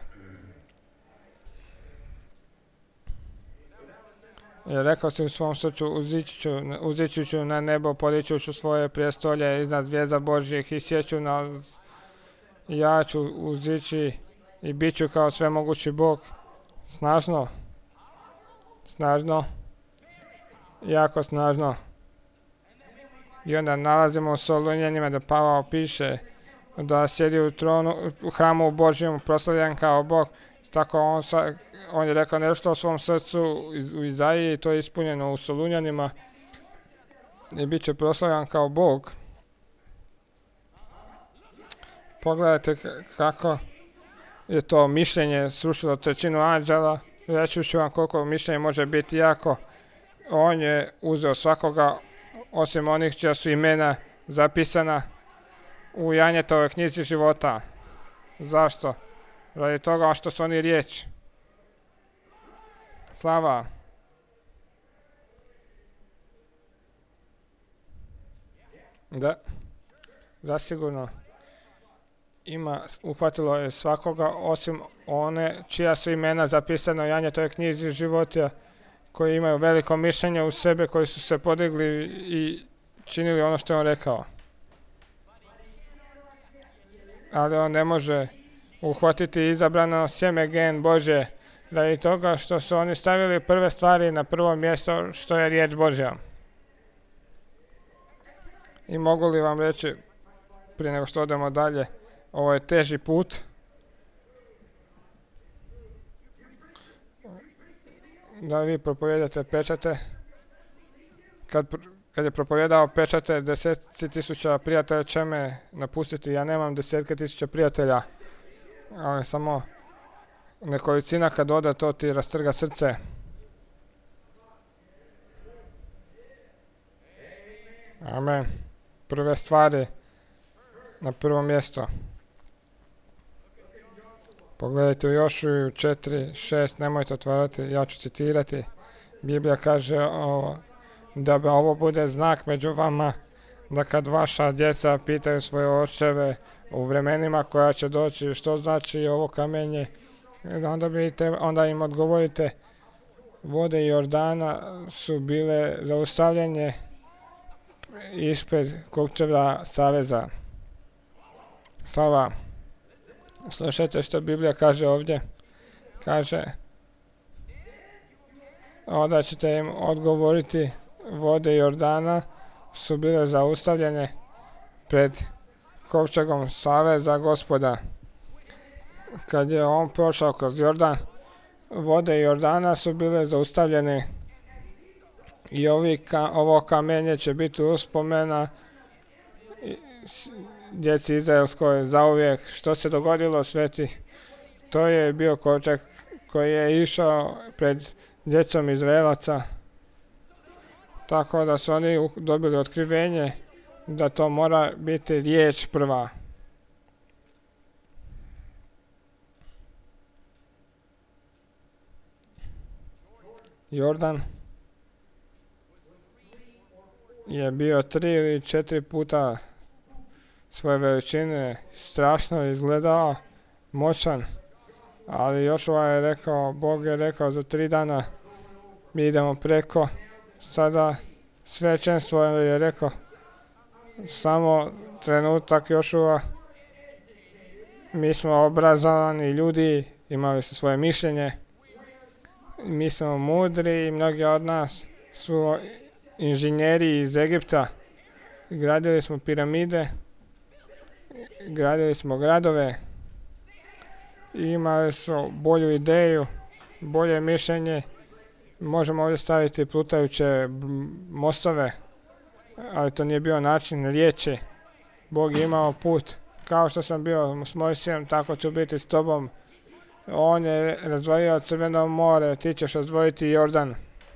Jer rekao si u svom srcu, uzići ću na nebo, podići ću svoje prijestolje iznad zvijezda Božjih i sjeću na... Ja ću uzići i bit ću kao svemogući Bog. Snažno. Snažno. Jako snažno. I onda nalazimo u Solunjanima da Pavao piše da sjedi u tronu, u hramu Božjem, proslavljan kao Bog. Tako on, sa, on je rekao nešto o svom srcu u Izaiji i to je ispunjeno u Solunjanima i bit će proslavljan kao Bog. Pogledajte kako je to mišljenje srušilo trećinu anđela. Reći ću vam koliko mišljenje može biti jako. On je uzeo svakoga osim onih čija su imena zapisana u Janjetovoj knjizi života. Zašto? Radi toga što su oni riječ. Slava. Da. Zasigurno. Ima, uhvatilo je svakoga osim one čija su imena zapisana u Janjetovoj knjizi života, koji imaju veliko mišljenje u sebe, koji su se podigli i činili ono što je on rekao. Ali on ne može uhvatiti izabrano sjeme gen Božje radi toga što su oni stavili prve stvari na prvo mjesto, što je riječ Božja. I mogu li vam reći, prije nego što odemo dalje, ovo je teži put. Da vi propovijedate pečate. Kad, kad je propovijedao pečate, desetci tisuća prijatelja će me napustiti. Ja nemam desetke tisuća prijatelja, ali samo nekolicina kad ode, to ti rastrga srce. Amen. Prve stvari na prvo mjesto. Pogledajte u Jošuju četiri šest, nemojte otvarati, ja ću citirati. Biblija kaže o, da ovo bude znak među vama, da kad vaša djeca pitaju svoje očeve u vremenima koja će doći, što znači ovo kamenje, onda, biste, onda im odgovorite, vode Jordana su bile zaustavljene ispred Kukčeva saveza. Slava. Slušajte što Biblija kaže ovdje. Kaže, onda ćete im odgovoriti, vode Jordana su bile zaustavljene pred kovčegom saveza Gospoda. Kad je on prošao kroz Jordan, vode Jordana su bile zaustavljene i ovi ka, ovo kamenje će biti uspomena djeci Izraelskoj zauvijek. Što se dogodilo, sveti? To je bio kovčeg koji je išao pred djecom Izraelaca, tako da su oni dobili otkrivenje da to mora biti riječ prva. Jordan je bio tri ili četiri puta svoje veličine, strašno izgledao, moćan, ali Jošua je rekao, Bog je rekao za tri dana mi idemo preko. Sada svećenstvo je rekao samo trenutak Jošua, mi smo obrazovani ljudi, imali su svoje mišljenje, mi smo mudri i mnogi od nas su inženjeri iz Egipta, gradili smo piramide, gradili smo gradove, imali su bolju ideju, bolje mišljenje, možemo ovdje staviti plutajuće mostove, ali to nije bio način riječi. Bog je imao put, kao što sam bio s Mojsijem, tako ću biti s tobom. On je razdvojio Crveno more, ti ćeš razdvojiti Jordan.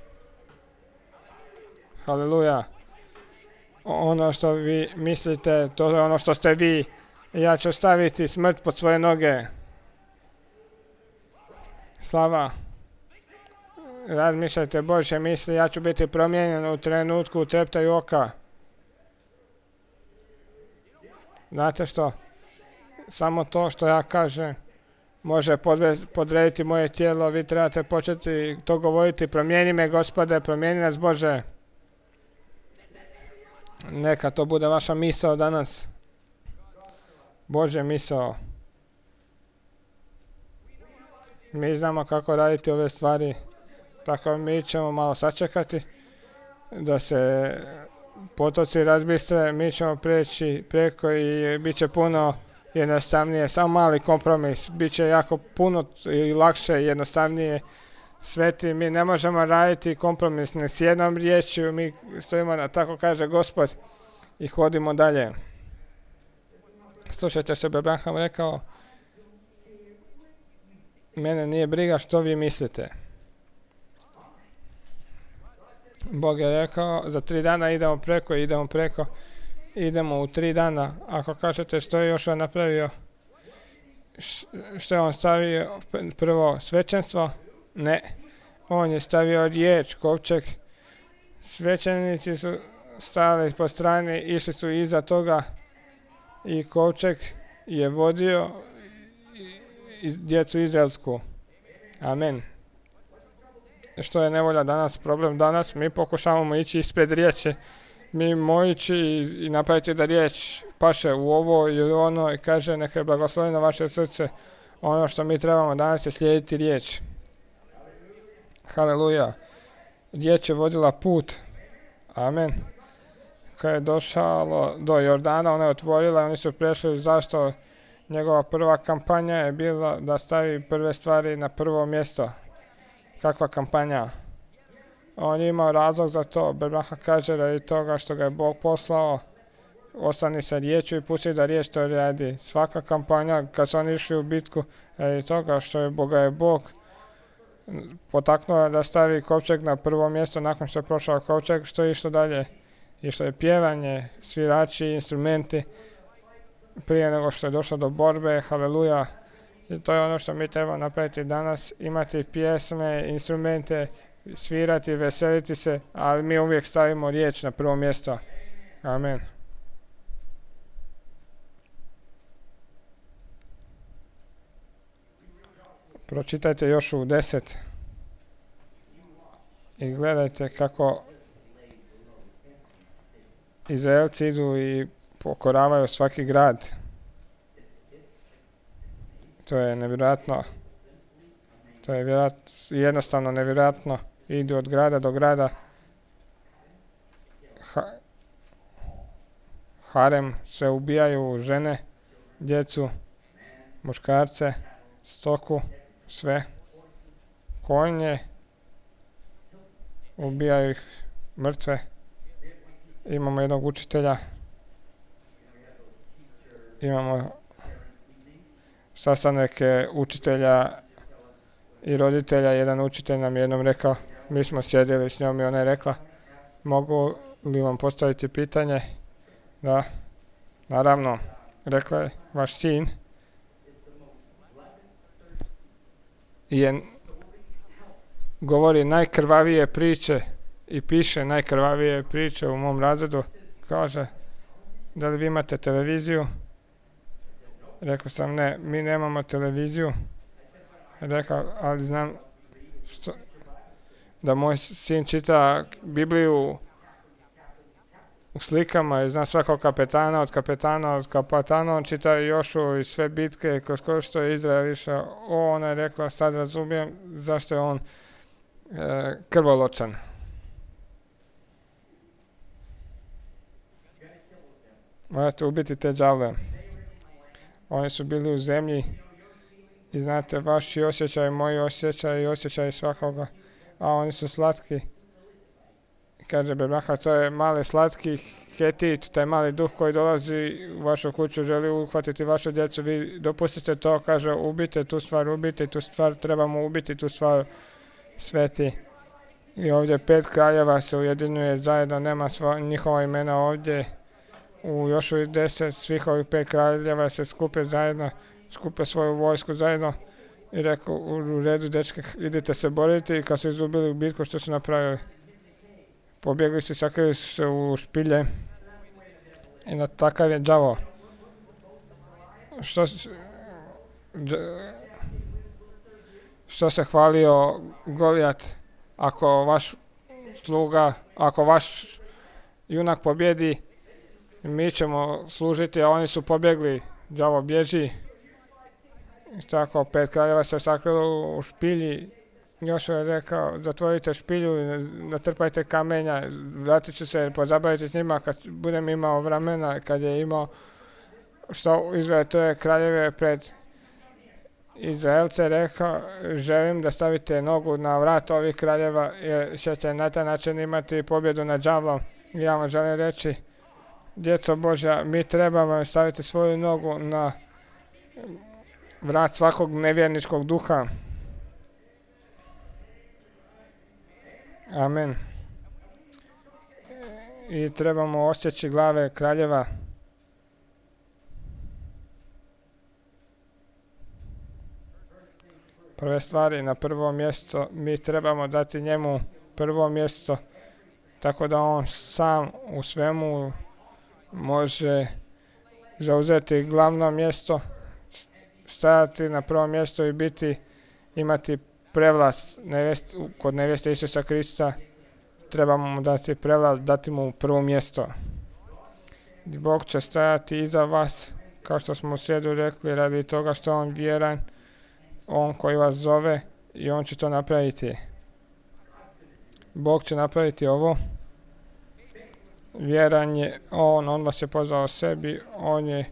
Haleluja. Ono što vi mislite, to je ono što ste vi. Ja ću staviti smrt pod svoje noge. Slava. Razmišljajte Božje misli, ja ću biti promijenjen u trenutku, u treptaju oka. Znate što? Samo to što ja kažem može podrediti moje tijelo, vi trebate početi to govoriti, promijeni me Gospode, promijeni nas Bože. Neka to bude vaša misao danas. Božja misao. Mi znamo kako raditi ove stvari, tako mi ćemo malo sačekati da se potoci razbistre, mi ćemo preći preko i bit će puno jednostavnije, samo mali kompromis, bit će jako puno i lakše, jednostavnije. Sveti, mi ne možemo raditi kompromis ne s jednom riječju, mi stojimo na tako kaže Gospod i hodimo dalje. Slušajte što bi Abraham rekao, mene nije briga što vi mislite. Bog je rekao, za tri dana idemo preko, idemo preko, idemo u tri dana. Ako kažete što je Jošua napravio, što je on stavio prvo svećenstvo? Ne. On je stavio riječ, kovčeg. Svećenici su stali po strani, išli su iza toga i kovčeg je vodio djecu Izraelsku. Amen. Što je nevolja danas, problem danas, mi pokušavamo ići ispred riječi. Mi mojići i, i napraviti da riječ paše u ovo ili ono i kaže neka je blagosloveno vaše srce. Ono što mi trebamo danas je slijediti riječ. Haleluja. Riječ je vodila put. Amen. Kad je došalo do Jordana, ona je otvorila i oni su prešli. Zašto? Njegova prva kampanja je bila da stavi prve stvari na prvo mjesto. Kakva kampanja? On je imao razlog za to. Abraham kaže radi toga što ga je Bog poslao. Ostani sa riječju i pusti da riječ to radi. Svaka kampanja kad su oni išli u bitku radi toga što je Boga je Bog potaknuo da stavi kovčeg na prvo mjesto nakon što je prošao kovčeg. Što je išlo dalje? Išlo je pjevanje, svirači, instrumenti prije nego što je došlo do borbe. Haleluja. I to je ono što mi trebamo napraviti danas, imati pjesme, instrumente, svirati, veseliti se, ali mi uvijek stavimo riječ na prvo mjesto. Amen. Pročitajte još u deset i gledajte kako Izraelci idu i pokoravaju svaki grad. To je nevjerojatno. To je vjerat, jednostavno nevjerojatno. idu od grada do grada. Ha, harem se ubijaju žene, djecu, muškarce, stoku, sve. Konje, ubijaju ih mrtve. Imamo jednog učitelja, imamo sastanke učitelja i roditelja. Jedan učitelj nam jednom rekao, mi smo sjedili s njom i ona je rekla, mogu li vam postaviti pitanje? Da, naravno, rekla je, vaš sin je govori najkrvavije priče i piše najkrvavije priče u mom razredu. Kaže, da li vi imate televiziju? Rekao sam, ne, mi nemamo televiziju. Rekao, ali znam što, da moj sin čita Bibliju u slikama i zna svakog kapetana, od kapetana, od kapetana, on čita Jošu i sve bitke kroz koje što je Izrael išao. O, ona je rekla, sad razumijem zašto je on e, krvoločan. Morate ubiti te đavle. Oni su bili u zemlji i znate, vaši osjećaj, moji osjećaj i osjećaj svakoga, a oni su slatki. Kaže Bebraha, to je mali slatki hetit, taj mali duh koji dolazi u vašu kuću, želi uhvatiti vašu djecu, vi dopustite to, kaže, ubite tu stvar, ubite tu stvar, trebamo ubiti tu stvar, sveti. I ovdje pet kraljeva se ujedinjuje zajedno, nema svo, njihova imena ovdje. U Jošuji deset svih ovih pet kraljeva se skupe zajedno, skupe svoju vojsku zajedno i rekao, u redu dečke, idite se boriti, i kad su izgubili bitku, što su napravili? Pobjegli su, sakrili su se u špilje i na takav je đavo. Što, što se hvalio Golijat, ako vaš sluga, ako vaš junak pobjedi, mi ćemo služiti, a oni su pobjegli, đavo bježi. I tako, pet kraljeva se sakrilo u špilji. Još je rekao, zatvorite špilju i natrpajte kamenja, vratit ću se, pozabaviti s njima kad budem imao vremena, kad je imao što izgleda, to je kraljeve pred Izraelce rekao, želim da stavite nogu na vrat ovih kraljeva, jer ćete na taj način imati pobjedu nad đavlom. Ja vam želim reći, djeco Božja, mi trebamo staviti svoju nogu na vrat svakog nevjerničkog duha. Amen. I trebamo osjeći glave kraljeva. Prve stvari na prvo mjesto, mi trebamo dati njemu prvo mjesto, tako da on sam u svemu može zauzeti glavno mjesto, stajati na prvo mjesto i biti, imati prevlast nevjest, kod nevjeste Isusa Krista. Trebamo mu dati prevlast, dati mu prvo mjesto. Bog će stajati iza vas, kao što smo u srijedu rekli, radi toga što on vjeran, on koji vas zove, i on će to napraviti. Bog će napraviti ovo. Vjeran je on, on vas je pozvao sebi, on je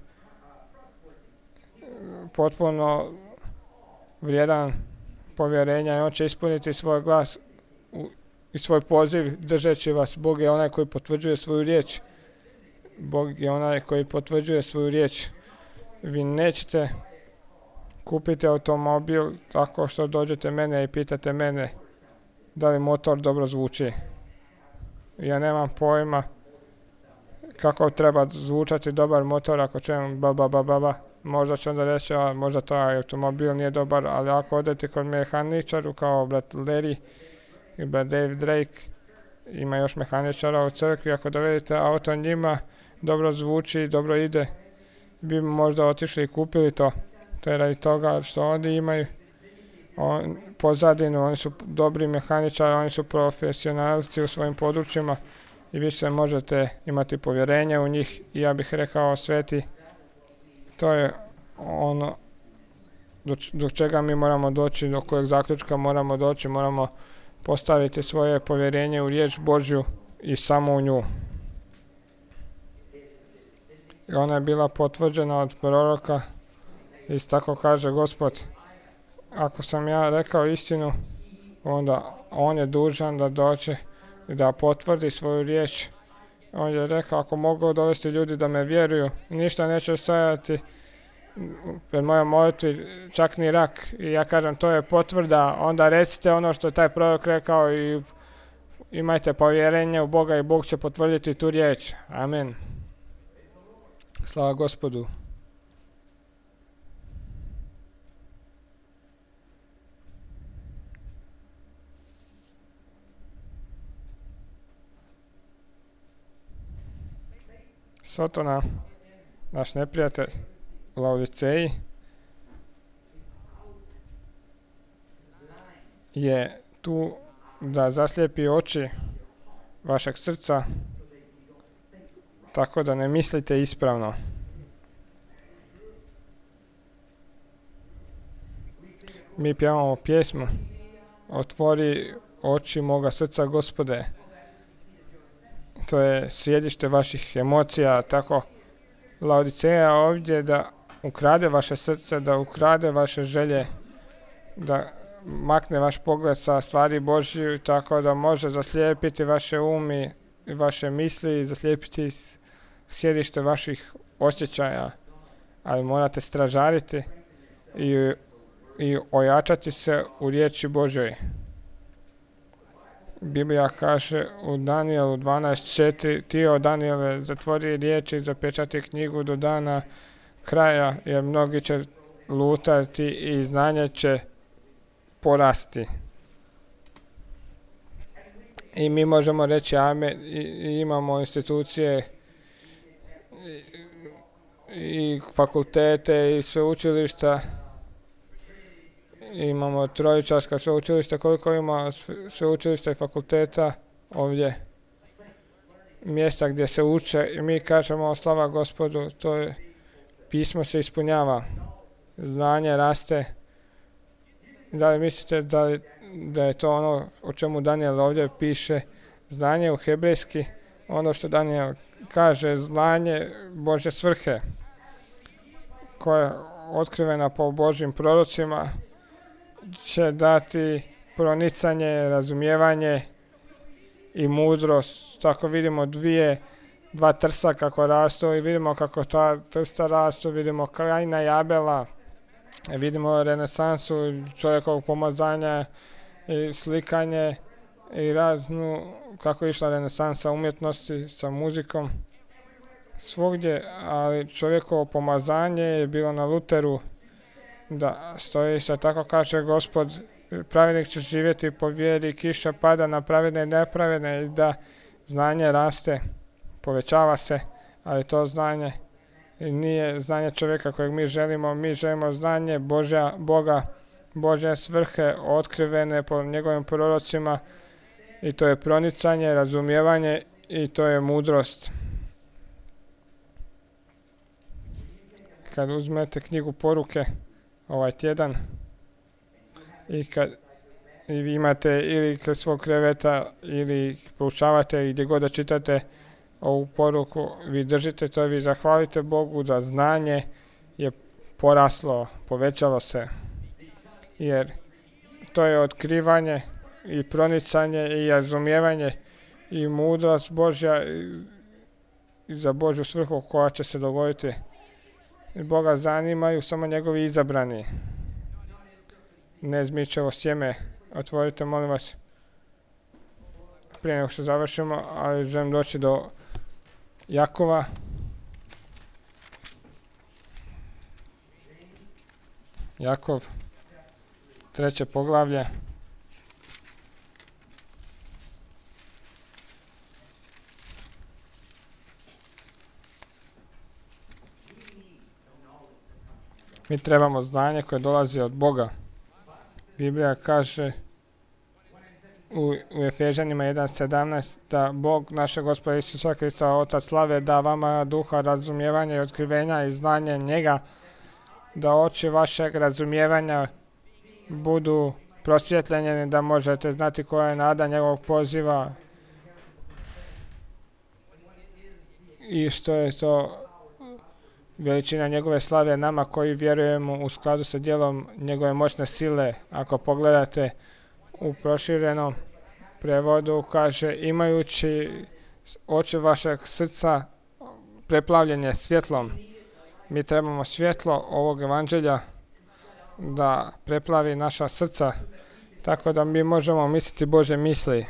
potpuno vrijedan povjerenja i on će ispuniti svoj glas i svoj poziv držeći vas. Bog je onaj koji potvrđuje svoju riječ. Bog je onaj koji potvrđuje svoju riječ. Vi nećete kupiti automobil tako što dođete mene i pitate mene da li motor dobro zvuči. Ja nemam pojma kako treba zvučati dobar motor ako čujem ba ba ba ba ba. Možda ću onda reći, a možda taj automobil nije dobar, ali ako odete kod mehaničaru kao brat Larry i brat Dave Drake, ima još mehaničara u crkvi, ako dovedete auto njima, dobro zvuči, dobro ide, bi možda otišli i kupili to. To je radi toga što oni imaju on, pozadinu, oni su dobri mehaničari, oni su profesionalci u svojim područjima i vi se možete imati povjerenje u njih. I ja bih rekao, sveti, to je ono do, do čega mi moramo doći, do kojeg zaključka moramo doći, moramo postaviti svoje povjerenje u riječ Božju i samo u nju. I ona je bila potvrđena od proroka i tako kaže Gospod, ako sam ja rekao istinu, onda on je dužan da dođe i da potvrdi svoju riječ. On je rekao, ako mogu dovesti ljudi da me vjeruju, ništa neće stajati pred mojoj molitvi, čak ni rak. I ja kažem, to je potvrda, onda recite ono što je taj prorok rekao i imajte povjerenje u Boga i Bog će potvrditi tu riječ. Amen. Slava Gospodu. Sotona, naš neprijatelj u Laodiceji, je tu da zaslijepi oči vašeg srca tako da ne mislite ispravno. Mi pjevamo pjesmu Otvori oči moga srca, Gospode. To je sjedište vaših emocija, tako Laodiceja ovdje da ukrade vaše srce, da ukrade vaše želje, da makne vaš pogled sa stvari Božju, tako da može zaslijepiti vaše umi i vaše misli i zaslijepiti sjedište vaših osjećaja, ali morate stražariti i, i ojačati se u riječi Božjoj. Biblija kaže u Danijelu dvanaest četiri, ti o Danijele zatvori riječi i zapečati knjigu do dana kraja, jer mnogi će lutati i znanje će porasti. I mi možemo reći amen, i, i imamo institucije i, i fakultete i sveučilišta. Imamo trojičarska sveučilišta, koliko ima sveučilišta i fakulteta ovdje, mjesta gdje se uče i mi kažemo slava Gospodu, to je, pismo se ispunjava, znanje raste. Da li mislite da, li, da je to ono o čemu Danijel ovdje piše, znanje u hebrejski, ono što Danijel kaže, znanje Božje svrhe, koja je otkrivena po Božjim prorocima, će dati pronicanje, razumijevanje i mudrost. Tako vidimo dvije, dva trsa kako rastu i vidimo kako ta trsta rastu, vidimo Kaina i Abela, vidimo renesansu čovjekovog pomazanja i slikanje i raznu, kako je išla renesansa umjetnosti sa muzikom svugdje, ali čovjekovo pomazanje je bilo na Luteru, da stoji se, tako kaže Gospod, pravednik će živjeti po vjeri, kiša pada na pravedne i nepravedne, i da znanje raste, povećava se, ali to znanje nije znanje čovjeka kojeg mi želimo, mi želimo znanje Božja, Boga, Božje svrhe otkrivene po njegovim prorocima, i to je pronicanje, razumijevanje i to je mudrost. Kad uzmete knjigu poruke ovaj tjedan i kad i vi imate ili kod svog kreveta ili proučavate i gdje god da čitate ovu poruku, vi držite to, vi zahvalite Bogu da znanje je poraslo, povećalo se, jer to je otkrivanje i pronicanje i razumijevanje i mudrost Božja i, i za Božju svrhu koja će se dogoditi. I Boga zanimaju samo njegovi izabrani, ne zmičevo sjeme. Otvorite, molim vas, prije nego što završimo, ali želim doći do Jakova. Jakov, treće poglavlje. Mi trebamo znanje koje dolazi od Boga. Biblija kaže u, u Efežanima jedan sedamnaest da Bog našeg Gospoda Isusa Krista, Otac slave, da vama duha razumijevanja i otkrivenja i znanje njega, da oči vašeg razumijevanja budu prosvjetljeni, da možete znati koja je nada njegovog poziva i što je to veličina njegove slave nama koji vjerujemo u skladu sa djelom njegove moćne sile. Ako pogledate u proširenom prevodu, kaže, imajući oči vašeg srca preplavljenje svjetlom. Mi trebamo svjetlo ovog evanđelja da preplavi naša srca, tako da mi možemo misliti Božje misli.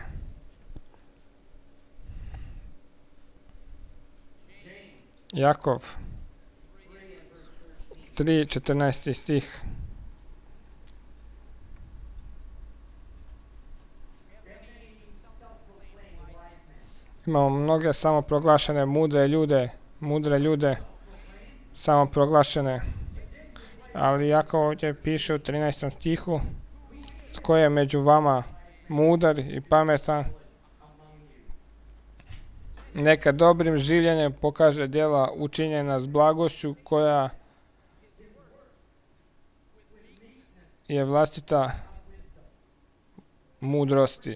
Jakov tri četrnaesti stih. Imamo mnoge samoproglašene mudre ljude, mudre ljude, samoproglašene. Ali Jakov ovdje piše u trinaestom stihu, tko je među vama mudar i pametan, neka dobrim življenjem pokaže djela učinjena s blagošću koja je vlastita mudrosti.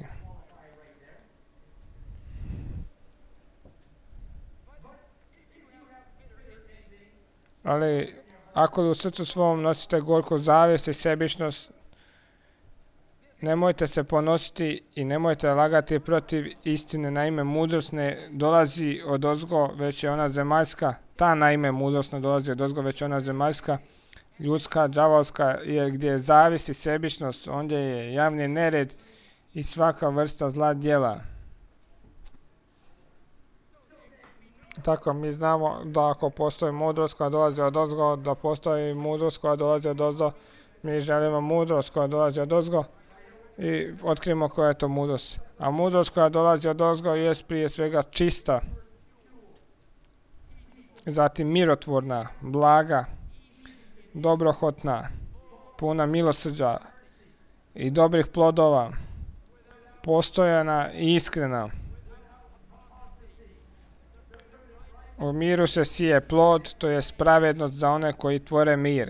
Ali ako u srcu svom nosite gorku zavist i sebičnost, nemojte se ponositi i nemojte lagati protiv istine. Naime, mudrost ne dolazi od ozgo, već je ona zemaljska. Ta naime mudrost ne dolazi od ozgo, već je ona zemaljska, ljudska, đavolska, jer gdje je zavist i sebičnost, ondje je javni nered i svaka vrsta zla djela. Tako mi znamo da ako postoji mudrost koja dolazi od ozgo, da postoji mudrost koja dolazi od ozgo. Mi želimo mudrost koja dolazi od ozgo i otkrijemo koja je to mudrost. A mudrost koja dolazi od ozgo je prije svega čista, zatim mirotvorna, blaga, dobrohotna, puna milosrđa i dobrih plodova, postojana i iskrena. U miru se sije plod, to je pravednost za one koji tvore mir.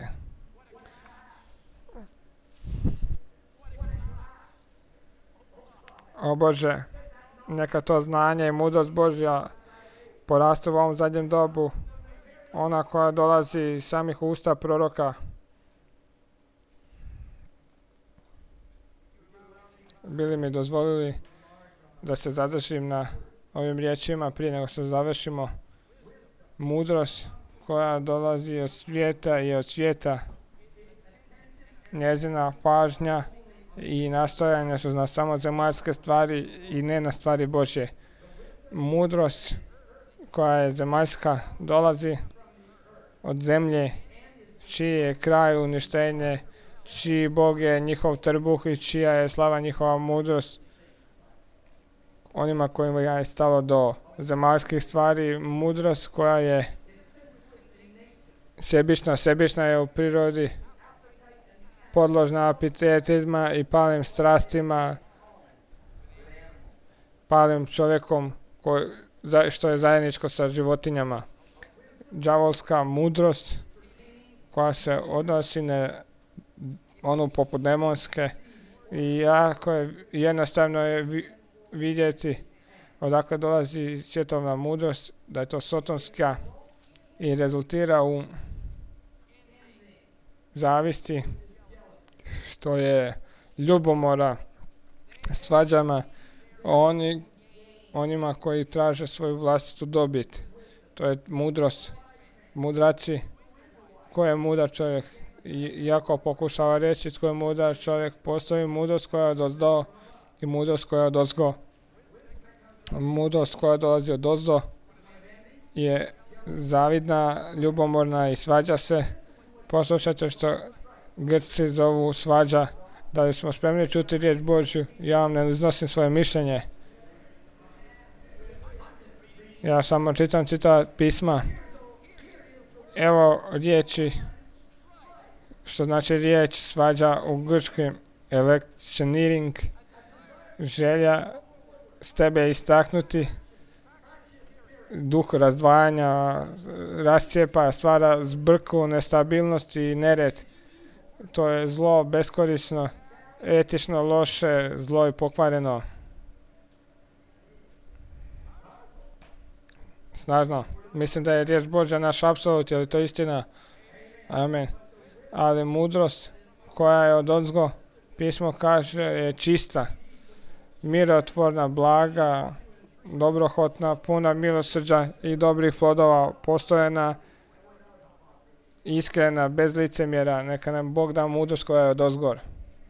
O Bože, neka to znanje i mudrost Božja poraste u ovom zadnjem dobu, ona koja dolazi iz samih usta proroka. Bili mi dozvolili da se zadržim na ovim riječima prije nego što završimo. Mudrost koja dolazi od svijeta i od svijeta, njezina pažnja i nastojanja su na samo zemaljske stvari i ne na stvari Božje. Mudrost koja je zemaljska dolazi od zemlje, čiji je kraj uništenje, čiji Bog je njihov trbuh i čija je slava njihova mudrost. Onima kojima je stalo do zemaljskih stvari, mudrost koja je sebična, sebična je u prirodi, podložna apetitima i palim strastima, palim čovjekom koji, što je zajedničko sa životinjama. Đavolska mudrost koja se odnosi na onu poput demonske i jako je jednostavno je vidjeti odakle dolazi svjetovna mudrost, da je to sotonska i rezultira u zavisti, što je ljubomora, svađama oni, onima koji traže svoju vlastitu dobit. To je mudrost. Mudraci, ko je mudar čovjek? Iako pokušava reći tko je mudar čovjek, postoji mudrost koja je odozdo i mudrost koja je odozgo. Mudrost koja dolazi od ozdo je zavidna, ljubomorna i svađa se. Poslušajte što Grci zovu svađa. Da li smo spremni čuti riječ Božju? Ja vam ne iznosim svoje mišljenje. Ja samo čitam citat pisma. Evo riječi, što znači riječ svađa u grčkim electioneering, želja s tebe istaknuti, duh razdvajanja, rascijepa, stvara zbrku, nestabilnost i nered. To je zlo, beskorisno etično, loše, zlo i pokvareno. Snažno. Mislim da je riječ Božja naš apsolut, je li to istina? Amen. Ali mudrost koja je odozgo, pismo kaže, je čista, mirotvorna, blaga, dobrohotna, puna milosrđa i dobrih plodova, postojena, iskrena, bez licemjera. Neka nam Bog da mudrost koja je odozgor.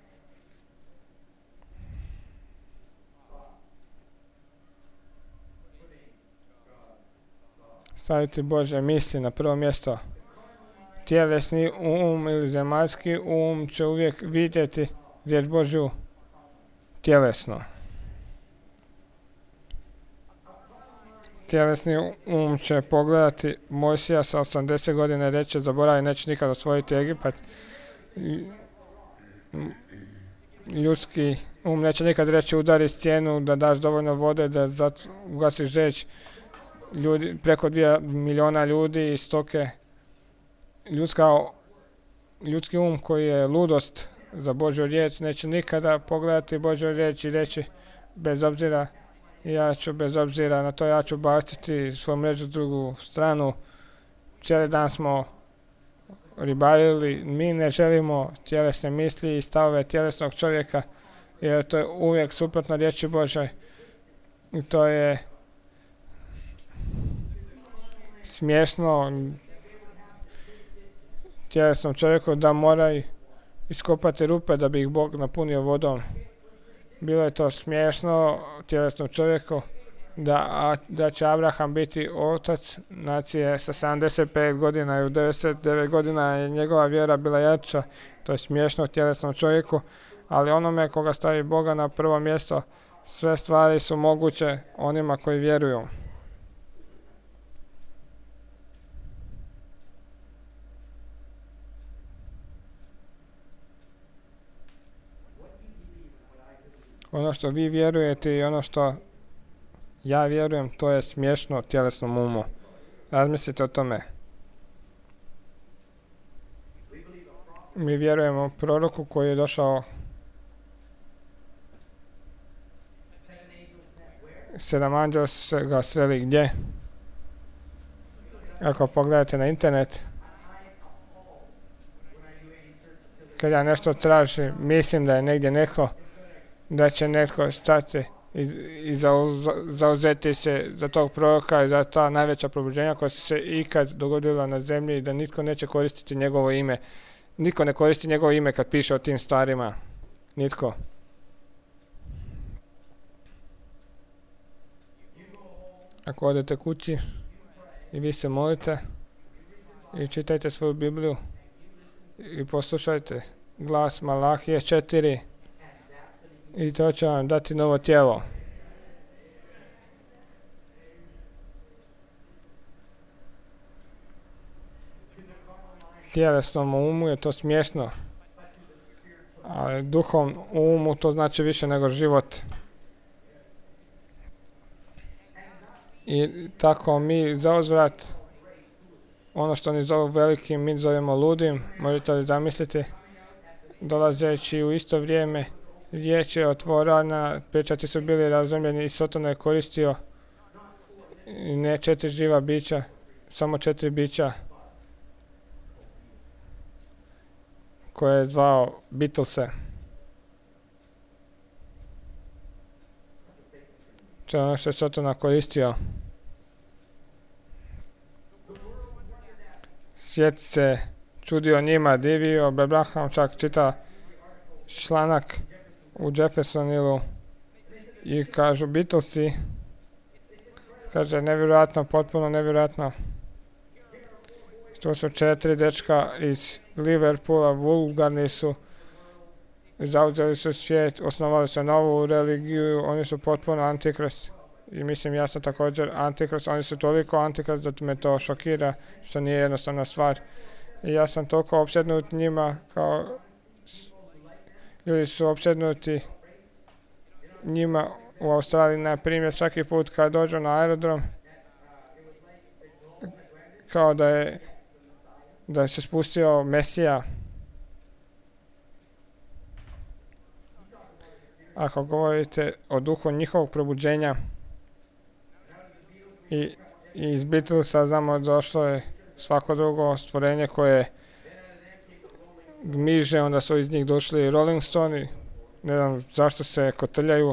Staviti Božje misli na prvo mjesto. Tjelesni um ili zemaljski um će uvijek vidjeti riječ Božju tjelesno. Tjelesni um će pogledati Mojsija sa osamdeset godina i reći zaboravi, neće nikad osvojiti Egipat. Ljudski um neće nikad reći udari stijenu, da daš dovoljno vode, da ugasiš žeđ. Ljudi, preko dvije miliona ljudi i stoke. Ljudska, ljudski um koji je ludost za Božju riječ neće nikada pogledati Božju riječ i reći bez obzira, ja ću bez obzira na to, ja ću baciti svoju mrežu s drugu stranu. Cijeli dan smo ribarili, mi ne želimo tjelesne misli i stavove tjelesnog čovjeka, jer to je uvijek suprotno riječi Božoj. I to je smiješno tjelesnom čovjeku da mora iskopati rupe da bi ih Bog napunio vodom. Bilo je to smiješno tjelesnom čovjeku da, da će Abraham biti otac nacije sa sedamdeset pet godina i u devedeset devet godina je njegova vjera bila jača. To je smiješno tjelesnom čovjeku, ali onome koga stavi Boga na prvo mjesto, sve stvari su moguće onima koji vjeruju. Ono što vi vjerujete i ono što ja vjerujem, to je smiješno tjelesnom umu. Razmislite o tome. Mi vjerujemo proroku koji je došao sedam anđela se ga sreli gdje? Ako pogledate na internet, kad ja nešto tražim, mislim da je negdje neko, da će netko stati i, i zauzeti se za tog proroka i za ta najveća probuđenja koja su se ikad dogodila na zemlji i da nitko neće koristiti njegovo ime. Nitko ne koristi njegovo ime kad piše o tim stvarima. Nitko. Ako odete kući i vi se molite i čitajte svoju Bibliju i poslušajte glas Malahije četiri i to će vam dati novo tijelo. Tjelesnom umu je to smiješno, a duhovnom umu to znači više nego život. I tako mi zauzvrat, ono što ni zovu velikim, mi zovemo ludim. Možete li zamisliti, dolazeći u isto vrijeme, riječ je otvorena, pečati su bili razumljeni i Satan je koristio ne četiri živa bića, samo četiri bića koje je zvao Beatlese. To je ono što je Satan koristio. Svijet se čudio njima, divio, Abraham čak čita članak u Jeffersonilu i kažu Beatlesi, kaže nevjerojatno, potpuno nevjerojatno. To su četiri dečka iz Liverpoola, vulgarni su, zauzeli su svijet, osnovali su novu religiju, oni su potpuno antikrist. I mislim, ja sam također antikrist, oni su toliko antikrist da me to šokira, što nije jednostavna stvar. I ja sam toliko opsjednut njima, kao ljudi su opsjednuti njima u Australiji, na primjer, svaki put kad dođu na aerodrom, kao da je da je se spustio Mesija. ako govorite o duhu njihovog probuđenja, i, i iz Beatlesa znamo došlo je svako drugo stvorenje koje gmiže, onda su iz njih došli Rolling Stone, ne znam zašto se kotrljaju.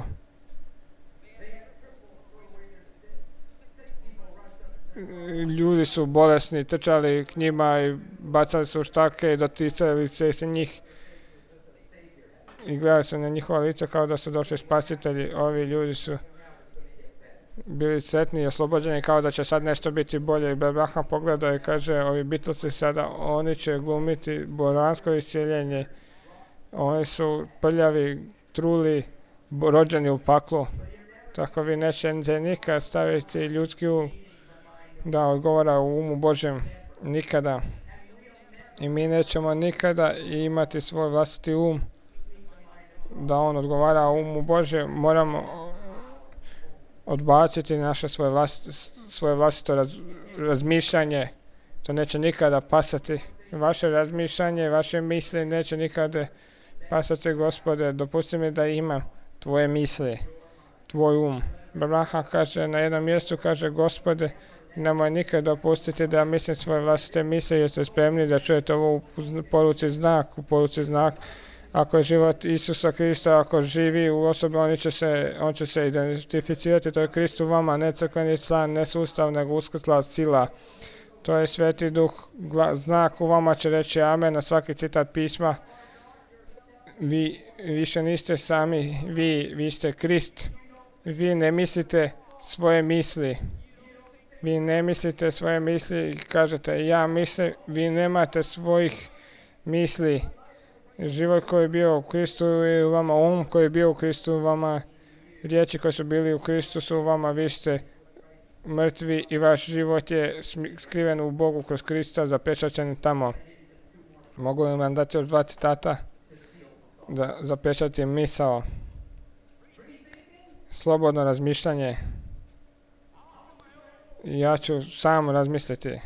Ljudi su bolesni, trčali k njima i bacali su štake i doticali se se njih i gledali su na njihova lica kao da su došli spasitelji. Ovi ljudi su bili sretni i oslobođeni kao da će sad nešto biti bolje. I Abraham pogleda i kaže, ovi Beatlesi sada, oni će glumiti boransko iscijeljenje. Oni su prljavi, truli, rođeni u paklu. Tako vi nećete nikad staviti ljudski um da odgovara u umu Božjem. Nikada. I mi nećemo nikada imati svoj vlastiti um da on odgovara u umu Božjem. Moramo odbaciti naše svoje vlastito, svoje vlastito raz, razmišljanje. To neće nikada pasati. Vaše razmišljanje, vaše misli neće nikada pasati. Gospode, dopusti mi da imam tvoje misli, tvoj um. Abraham kaže na jednom mjestu, kaže, Gospode, nemoj nikad dopustiti da mislim svoje vlastite misli, jer ste spremni da čujete ovo u poruci znak, u poruci znak. Ako je život Isusa Krista, ako živi u osobi, on će se, on će se identificirati, to je Krist u vama, ne crkveni član, ne sustav, nego uskrsla sila. To je Sveti Duh, znak u vama će reći amen na svaki citat pisma. Vi više niste sami, vi, vi ste Krist. Vi ne mislite svoje misli. Vi ne mislite svoje misli i kažete ja mislim, vi nemate svojih misli. Život koji je bio u Kristu i u vama, um koji je bio u Kristu u vama, riječi koje su bili u Kristu su u vama, vi ste mrtvi i vaš život je skriven u Bogu kroz Krista, zapečaćen tamo. Mogu li vam dati još dva citata da zapečatim misao? Slobodno razmišljanje. Ja ću sam razmisliti.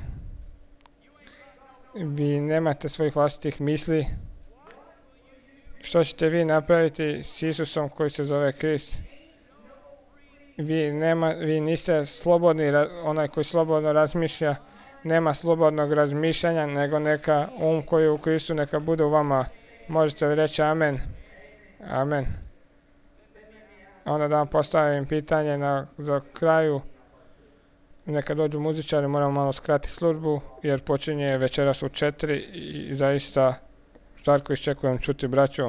Vi nemate svojih vlastitih misli. Što ćete vi napraviti s Isusom koji se zove Krist? Vi, nema, vi niste slobodni, onaj koji slobodno razmišlja, nema slobodnog razmišljanja, nego neka um koji je u Kristu neka bude u vama. Možete li reći amen? Amen. Onda da vam postavim pitanje na, za kraju. Neka dođu muzičari, moramo malo skratiti službu, jer počinje večeras u četiri i zaista žarko iščekujem čuti braću.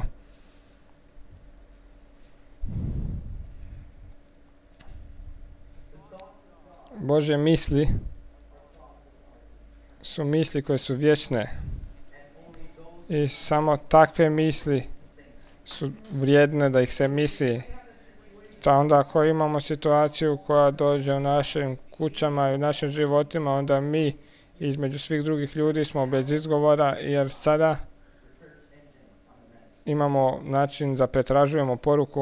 Božje misli su misli koje su vječne i samo takve misli su vrijedne da ih se misli. Ta onda ako imamo situaciju koja dođe u našim kućama i u našim životima, onda mi između svih drugih ljudi smo bez izgovora, jer sada imamo način da pretražujemo poruku.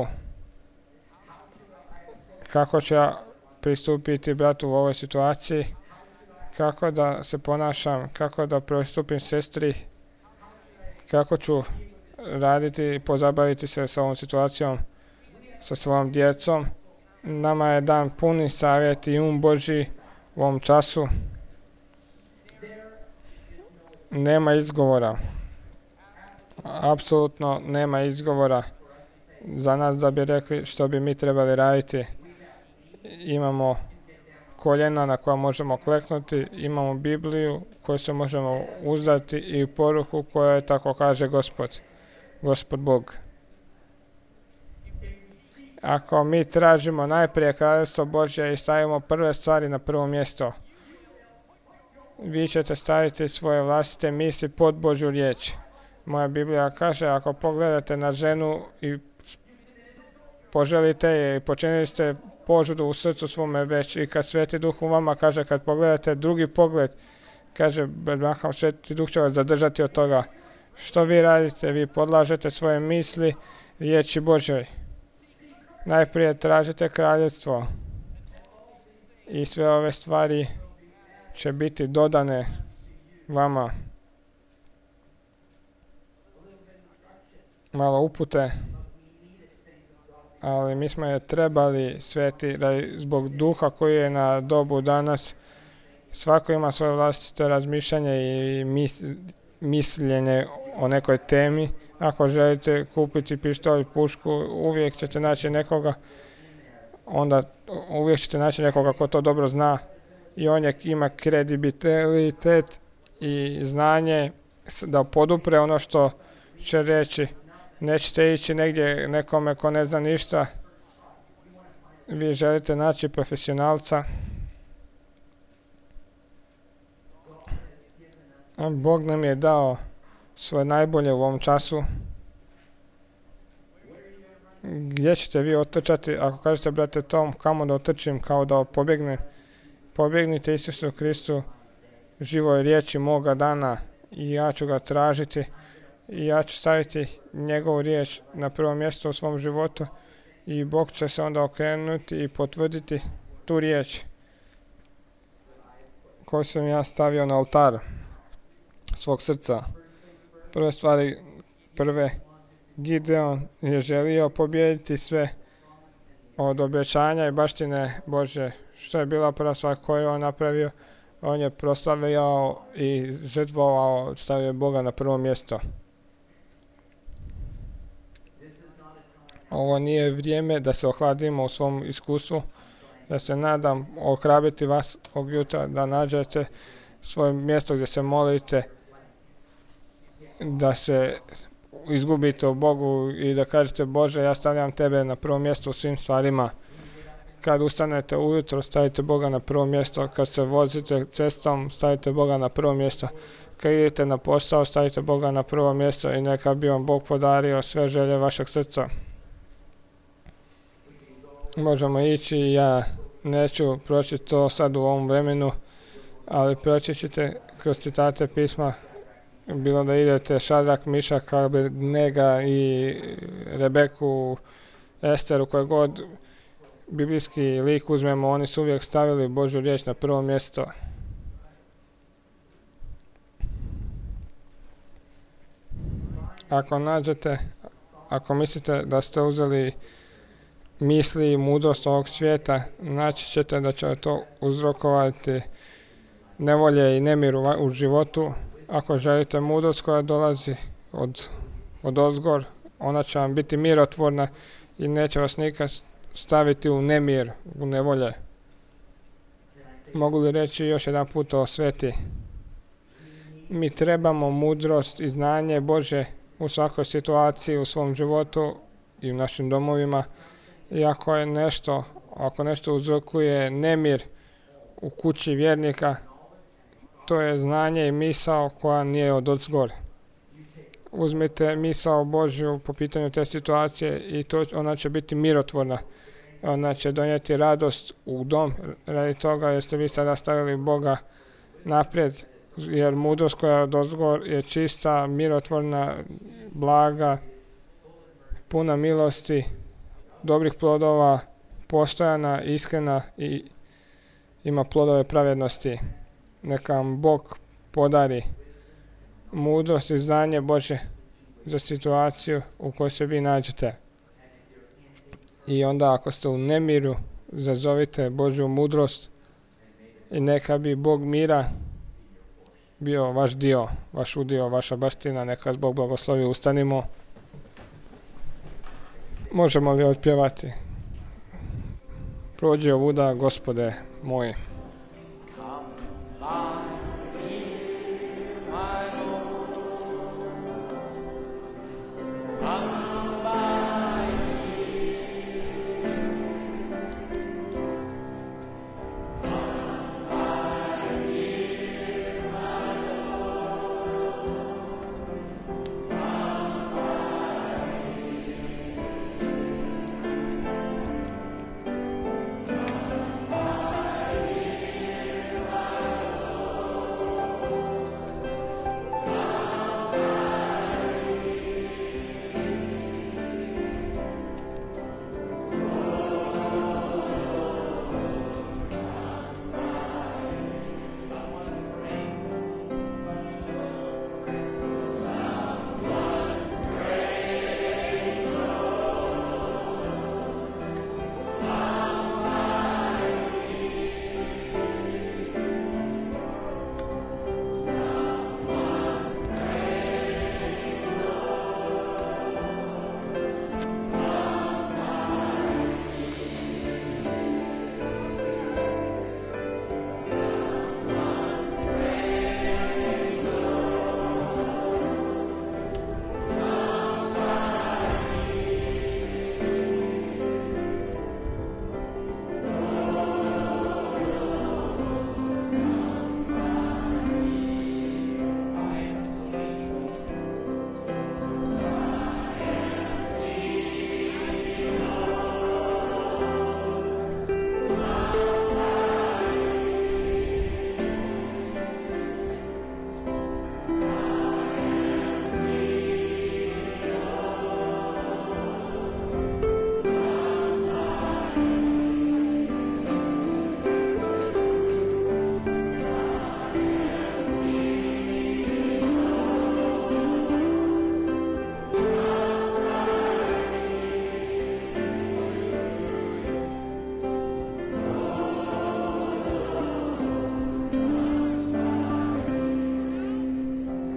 Kako ću ja pristupiti bratu u ovoj situaciji? Kako da se ponašam? Kako da pristupim sestri? Kako ću raditi i pozabaviti se sa ovom situacijom, sa svojom djecom? Nama je dan puni savjet i um Božji u ovom času. Nema izgovora. Apsolutno nema izgovora za nas da bi rekli što bi mi trebali raditi. Imamo koljena na koja možemo kleknuti, imamo Bibliju koju se možemo uzdati i poruku koja je tako kaže Gospod, Gospod Bog. Ako mi tražimo najprije kraljevstvo Božje i stavimo prve stvari na prvo mjesto, vi ćete staviti svoje vlastite misli pod Božju riječ. Moja Biblija kaže, ako pogledate na ženu i poželite je i počinili ste požudu u srcu svome već, i kad Sveti Duh u vama kaže, kad pogledate drugi pogled, kaže Abraham, Sveti Duh će vas zadržati od toga. Što vi radite? Vi podlažete svoje misli riječi Božjoj. Najprije tražite kraljevstvo i sve ove stvari će biti dodane vama. Malo upute. ali mi smo je trebali sveti zbog duha koji je na dobu danas. Svako ima svoje vlastito razmišljanje i mišljenje o nekoj temi. Ako želite kupiti pištolj, pušku, uvijek ćete naći nekoga, onda uvijek ćete naći nekoga ko to dobro zna i on je, ima kredibilitet i znanje da podupre ono što će reći. Nećete ići negdje nekome ko ne zna ništa. Vi želite naći profesionalca. A Bog nam je dao svoje najbolje u ovom času. Gdje ćete vi otrčati? Ako kažete, brate Tom, kamo da otrčim, kao da pobjegnem, pobjegnite Isusu Kristu, živoj riječi moga dana, i ja ću ga tražiti i ja ću staviti njegovu riječ na prvo mjesto u svom životu i Bog će se onda okrenuti i potvrditi tu riječ koju sam ja stavio na oltar svog srca. Prve stvari, prve, Gideon je želio pobijediti sve od obećanja i baštine Bože. Što je bila prva stvar koju je on napravio? On je proslavljao i žrtvovao, stavio Boga na prvo mjesto. Ovo nije vrijeme da se ohladimo u svom iskustvu. Ja se nadam ohrabriti vas ovog jutra da nađete svoje mjesto gdje se molite, da se izgubite u Bogu i da kažete, Bože, ja stavljam tebe na prvo mjesto u svim stvarima. Kad ustanete ujutro, stavite Boga na prvo mjesto. Kad se vozite cestom, stavite Boga na prvo mjesto. Kad idete na posao, stavite Boga na prvo mjesto i neka bi vam Bog podario sve želje vašeg srca. Možemo ići, ja neću proći to sad u ovom vremenu, ali proći ćete kroz citate pisma, bilo da idete Šadrak, Mišak, Abednega i Rebeku, Esteru, koje god biblijski lik uzmemo, oni su uvijek stavili Božju riječ na prvo mjesto. Ako nađete, ako mislite da ste uzeli misli i mudrost ovog svijeta, naći ćete da će to uzrokovati nevolje i nemir u životu. Ako želite mudrost koja dolazi od, od ozgor, ona će vam biti mirotvorna i neće vas nikad staviti u nemir, u nevolje. Mogu li reći još jedan put o sveti? Mi trebamo mudrost i znanje Bože u svakoj situaciji u svom životu i u našim domovima. I ako je nešto, ako nešto uzrokuje nemir u kući vjernika, to je znanje i misao koja nije od ozgor. Uzmite misao Božju po pitanju te situacije i to, ona će biti mirotvorna. Ona će donijeti radost u dom. Radi toga jeste vi sada stavili Boga naprijed, jer mudrost koja je od ozgor je čista, mirotvorna, blaga, puna milosti, dobrih plodova, postojana, iskrena i ima plodove pravednosti. Neka vam Bog podari mudrost i znanje Bože za situaciju u kojoj se vi nađete. I onda ako ste u nemiru, zazovite Božju mudrost i neka bi Bog mira bio vaš dio, vaš udio, vaša baština. Neka Bog blagoslovi. Ustanimo. Možemo li otpjevati? Prođi ovuda, Gospode moj.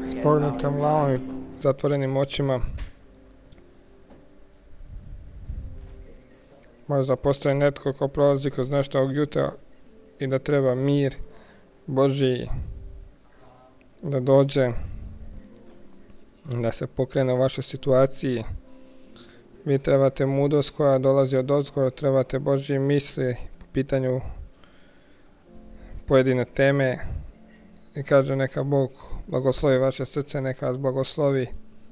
s pognutom glavom i zatvorenim očima. Možda postoji netko ko prolazi kroz nešto ovog jutra i da treba mir Božji da dođe, da se pokrene u vašoj situaciji. Vi trebate mudrost koja dolazi od ozgora, trebate Božje misli po pitanju pojedine teme i kaže neka Bog blagoslovi vaše srce, neka vas blagoslovi.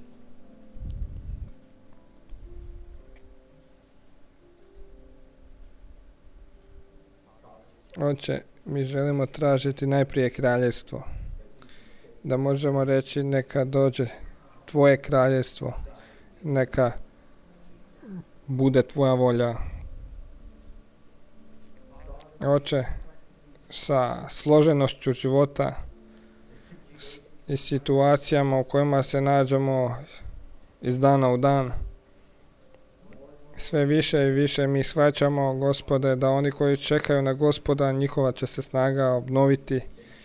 Oče, mi želimo tražiti najprije kraljevstvo, da možemo reći neka dođe tvoje kraljevstvo, neka bude tvoja volja. Oče, sa složenošću života i situacijama u kojima se nađemo iz dana u dan, sve više i više mi shvaćamo, Gospode, da oni koji čekaju na Gospoda, njihova će se snaga obnoviti.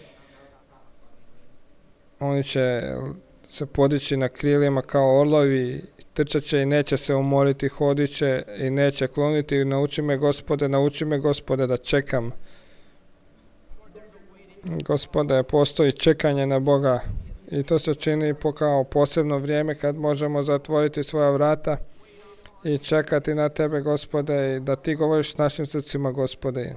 Oni će se podići na krilima kao orlovi, trčat će i neće se umoriti, hodit će i neće kloniti. Nauči me, Gospode, nauči me, Gospode, da čekam. Gospode, postoji čekanje na Boga i to se čini po kao posebno vrijeme kad možemo zatvoriti svoja vrata i čekati na Tebe, Gospode, i da Ti govoriš s našim srcima, Gospode.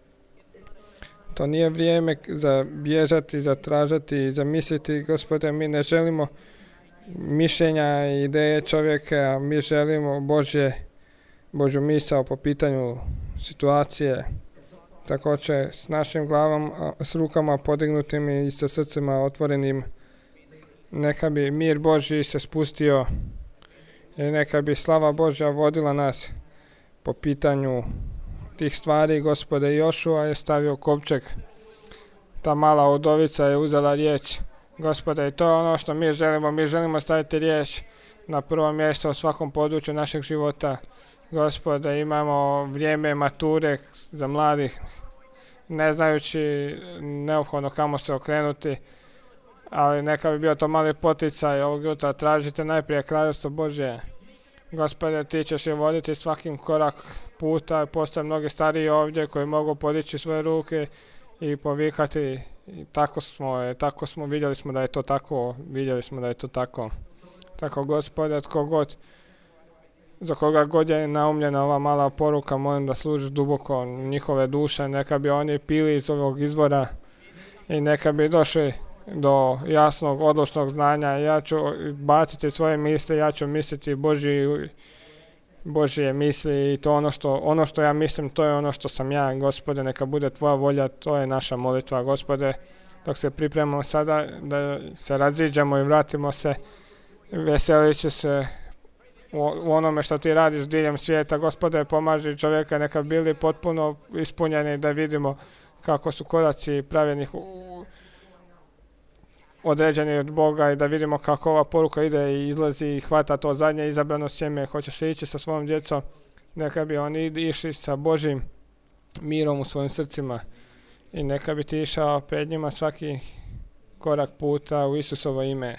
To nije vrijeme za bježati, za tražati i za misliti, Gospode, mi ne želimo mišljenja i ideje čovjeka, mi želimo Božje, Božju misao po pitanju situacije. Također s našim glavama, s rukama podignutim i sa srcima otvorenim, neka bi mir Božji se spustio i neka bi slava Božja vodila nas po pitanju tih stvari. Gospode, Jošua je stavio kovčeg, ta mala udovica je uzela riječ. Gospode, i to je ono što mi želimo, mi želimo staviti riječ na prvo mjesto u svakom području našeg života. Gospode, imamo vrijeme mature za mladih, ne znajući neophodno kamo se okrenuti, ali neka bi bio to mali poticaj ovog jutra. Tražite najprije kraljevstvo Božje. Gospode, Ti ćeš je voditi svakim korak puta. Postoje mnogi stariji ovdje koji mogu podići svoje ruke i povikati. I tako smo, tako smo, vidjeli smo da je to tako, vidjeli smo da je to tako. Tako, Gospode, tko god, za koga god je naumljena ova mala poruka, molim da služiš duboko njihove duše, neka bi oni pili iz ovog izvora i neka bi došli do jasnog, odlučnog znanja. Ja ću baciti svoje misli, ja ću misliti Božji, Božje misli i to ono što, ono što ja mislim, to je ono što sam ja. Gospode, neka bude Tvoja volja, to je naša molitva. Gospode, dok se pripremamo sada da se raziđemo i vratimo se, veselit će se u onome što Ti radiš diljem svijeta. Gospode, pomaži čovjeka, neka bili potpuno ispunjeni, da vidimo kako su koraci pravljenih određeni od Boga i da vidimo kako ova poruka ide i izlazi i hvata to zadnje izabrano sjeme. Hoćeš ići sa svojom djecom, neka bi oni išli sa Božjim mirom u svojim srcima i neka bi Ti išao pred njima svaki korak puta u Isusovo ime.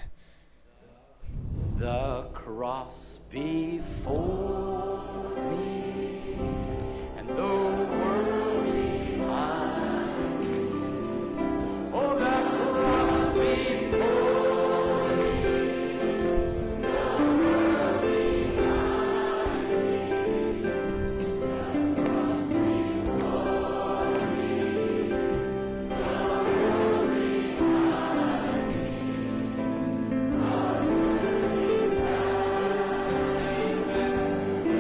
The cross before me and the world behind me. Oh, the cross before me, the world behind me. The cross before me, the world behind me.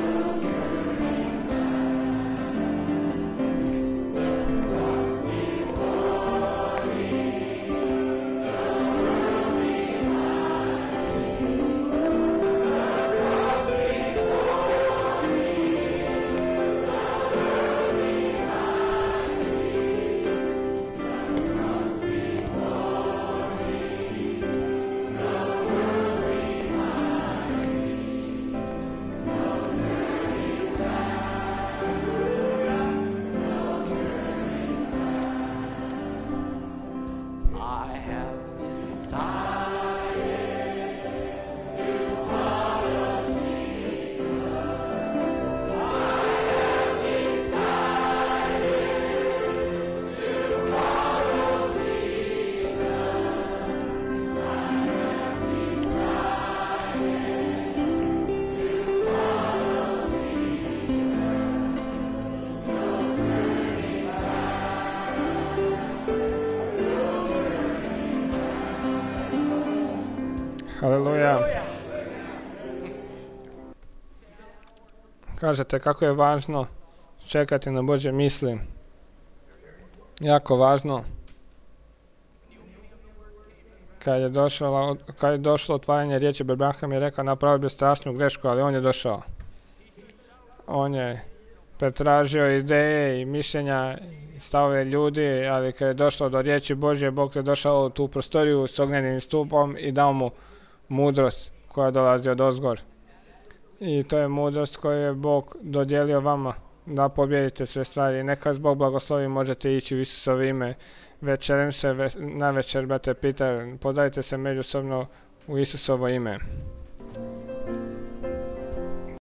Haleluja. Kažete kako je važno čekati na Božje misli. Jako važno. Kad je došlo, kad je došlo otvaranje riječi, Abraham je rekao napravio bi strašnu grešku, ali on je došao. On je pretražio ideje i mišljenja, stavove ljudi, ali kad je došlo do riječi Božje, Bog je došao u tu prostoriju s ognjenim stupom i dao mu mudrost koja dolazi od ozgor. I to je mudrost koju je Bog dodijelio vama da pobjedite sve stvari. Neka vas Bog blagoslovi, možete ići u Isusovo ime. Večerim se, na večer, brate Peter, pozdravite se međusobno u Isusovo ime.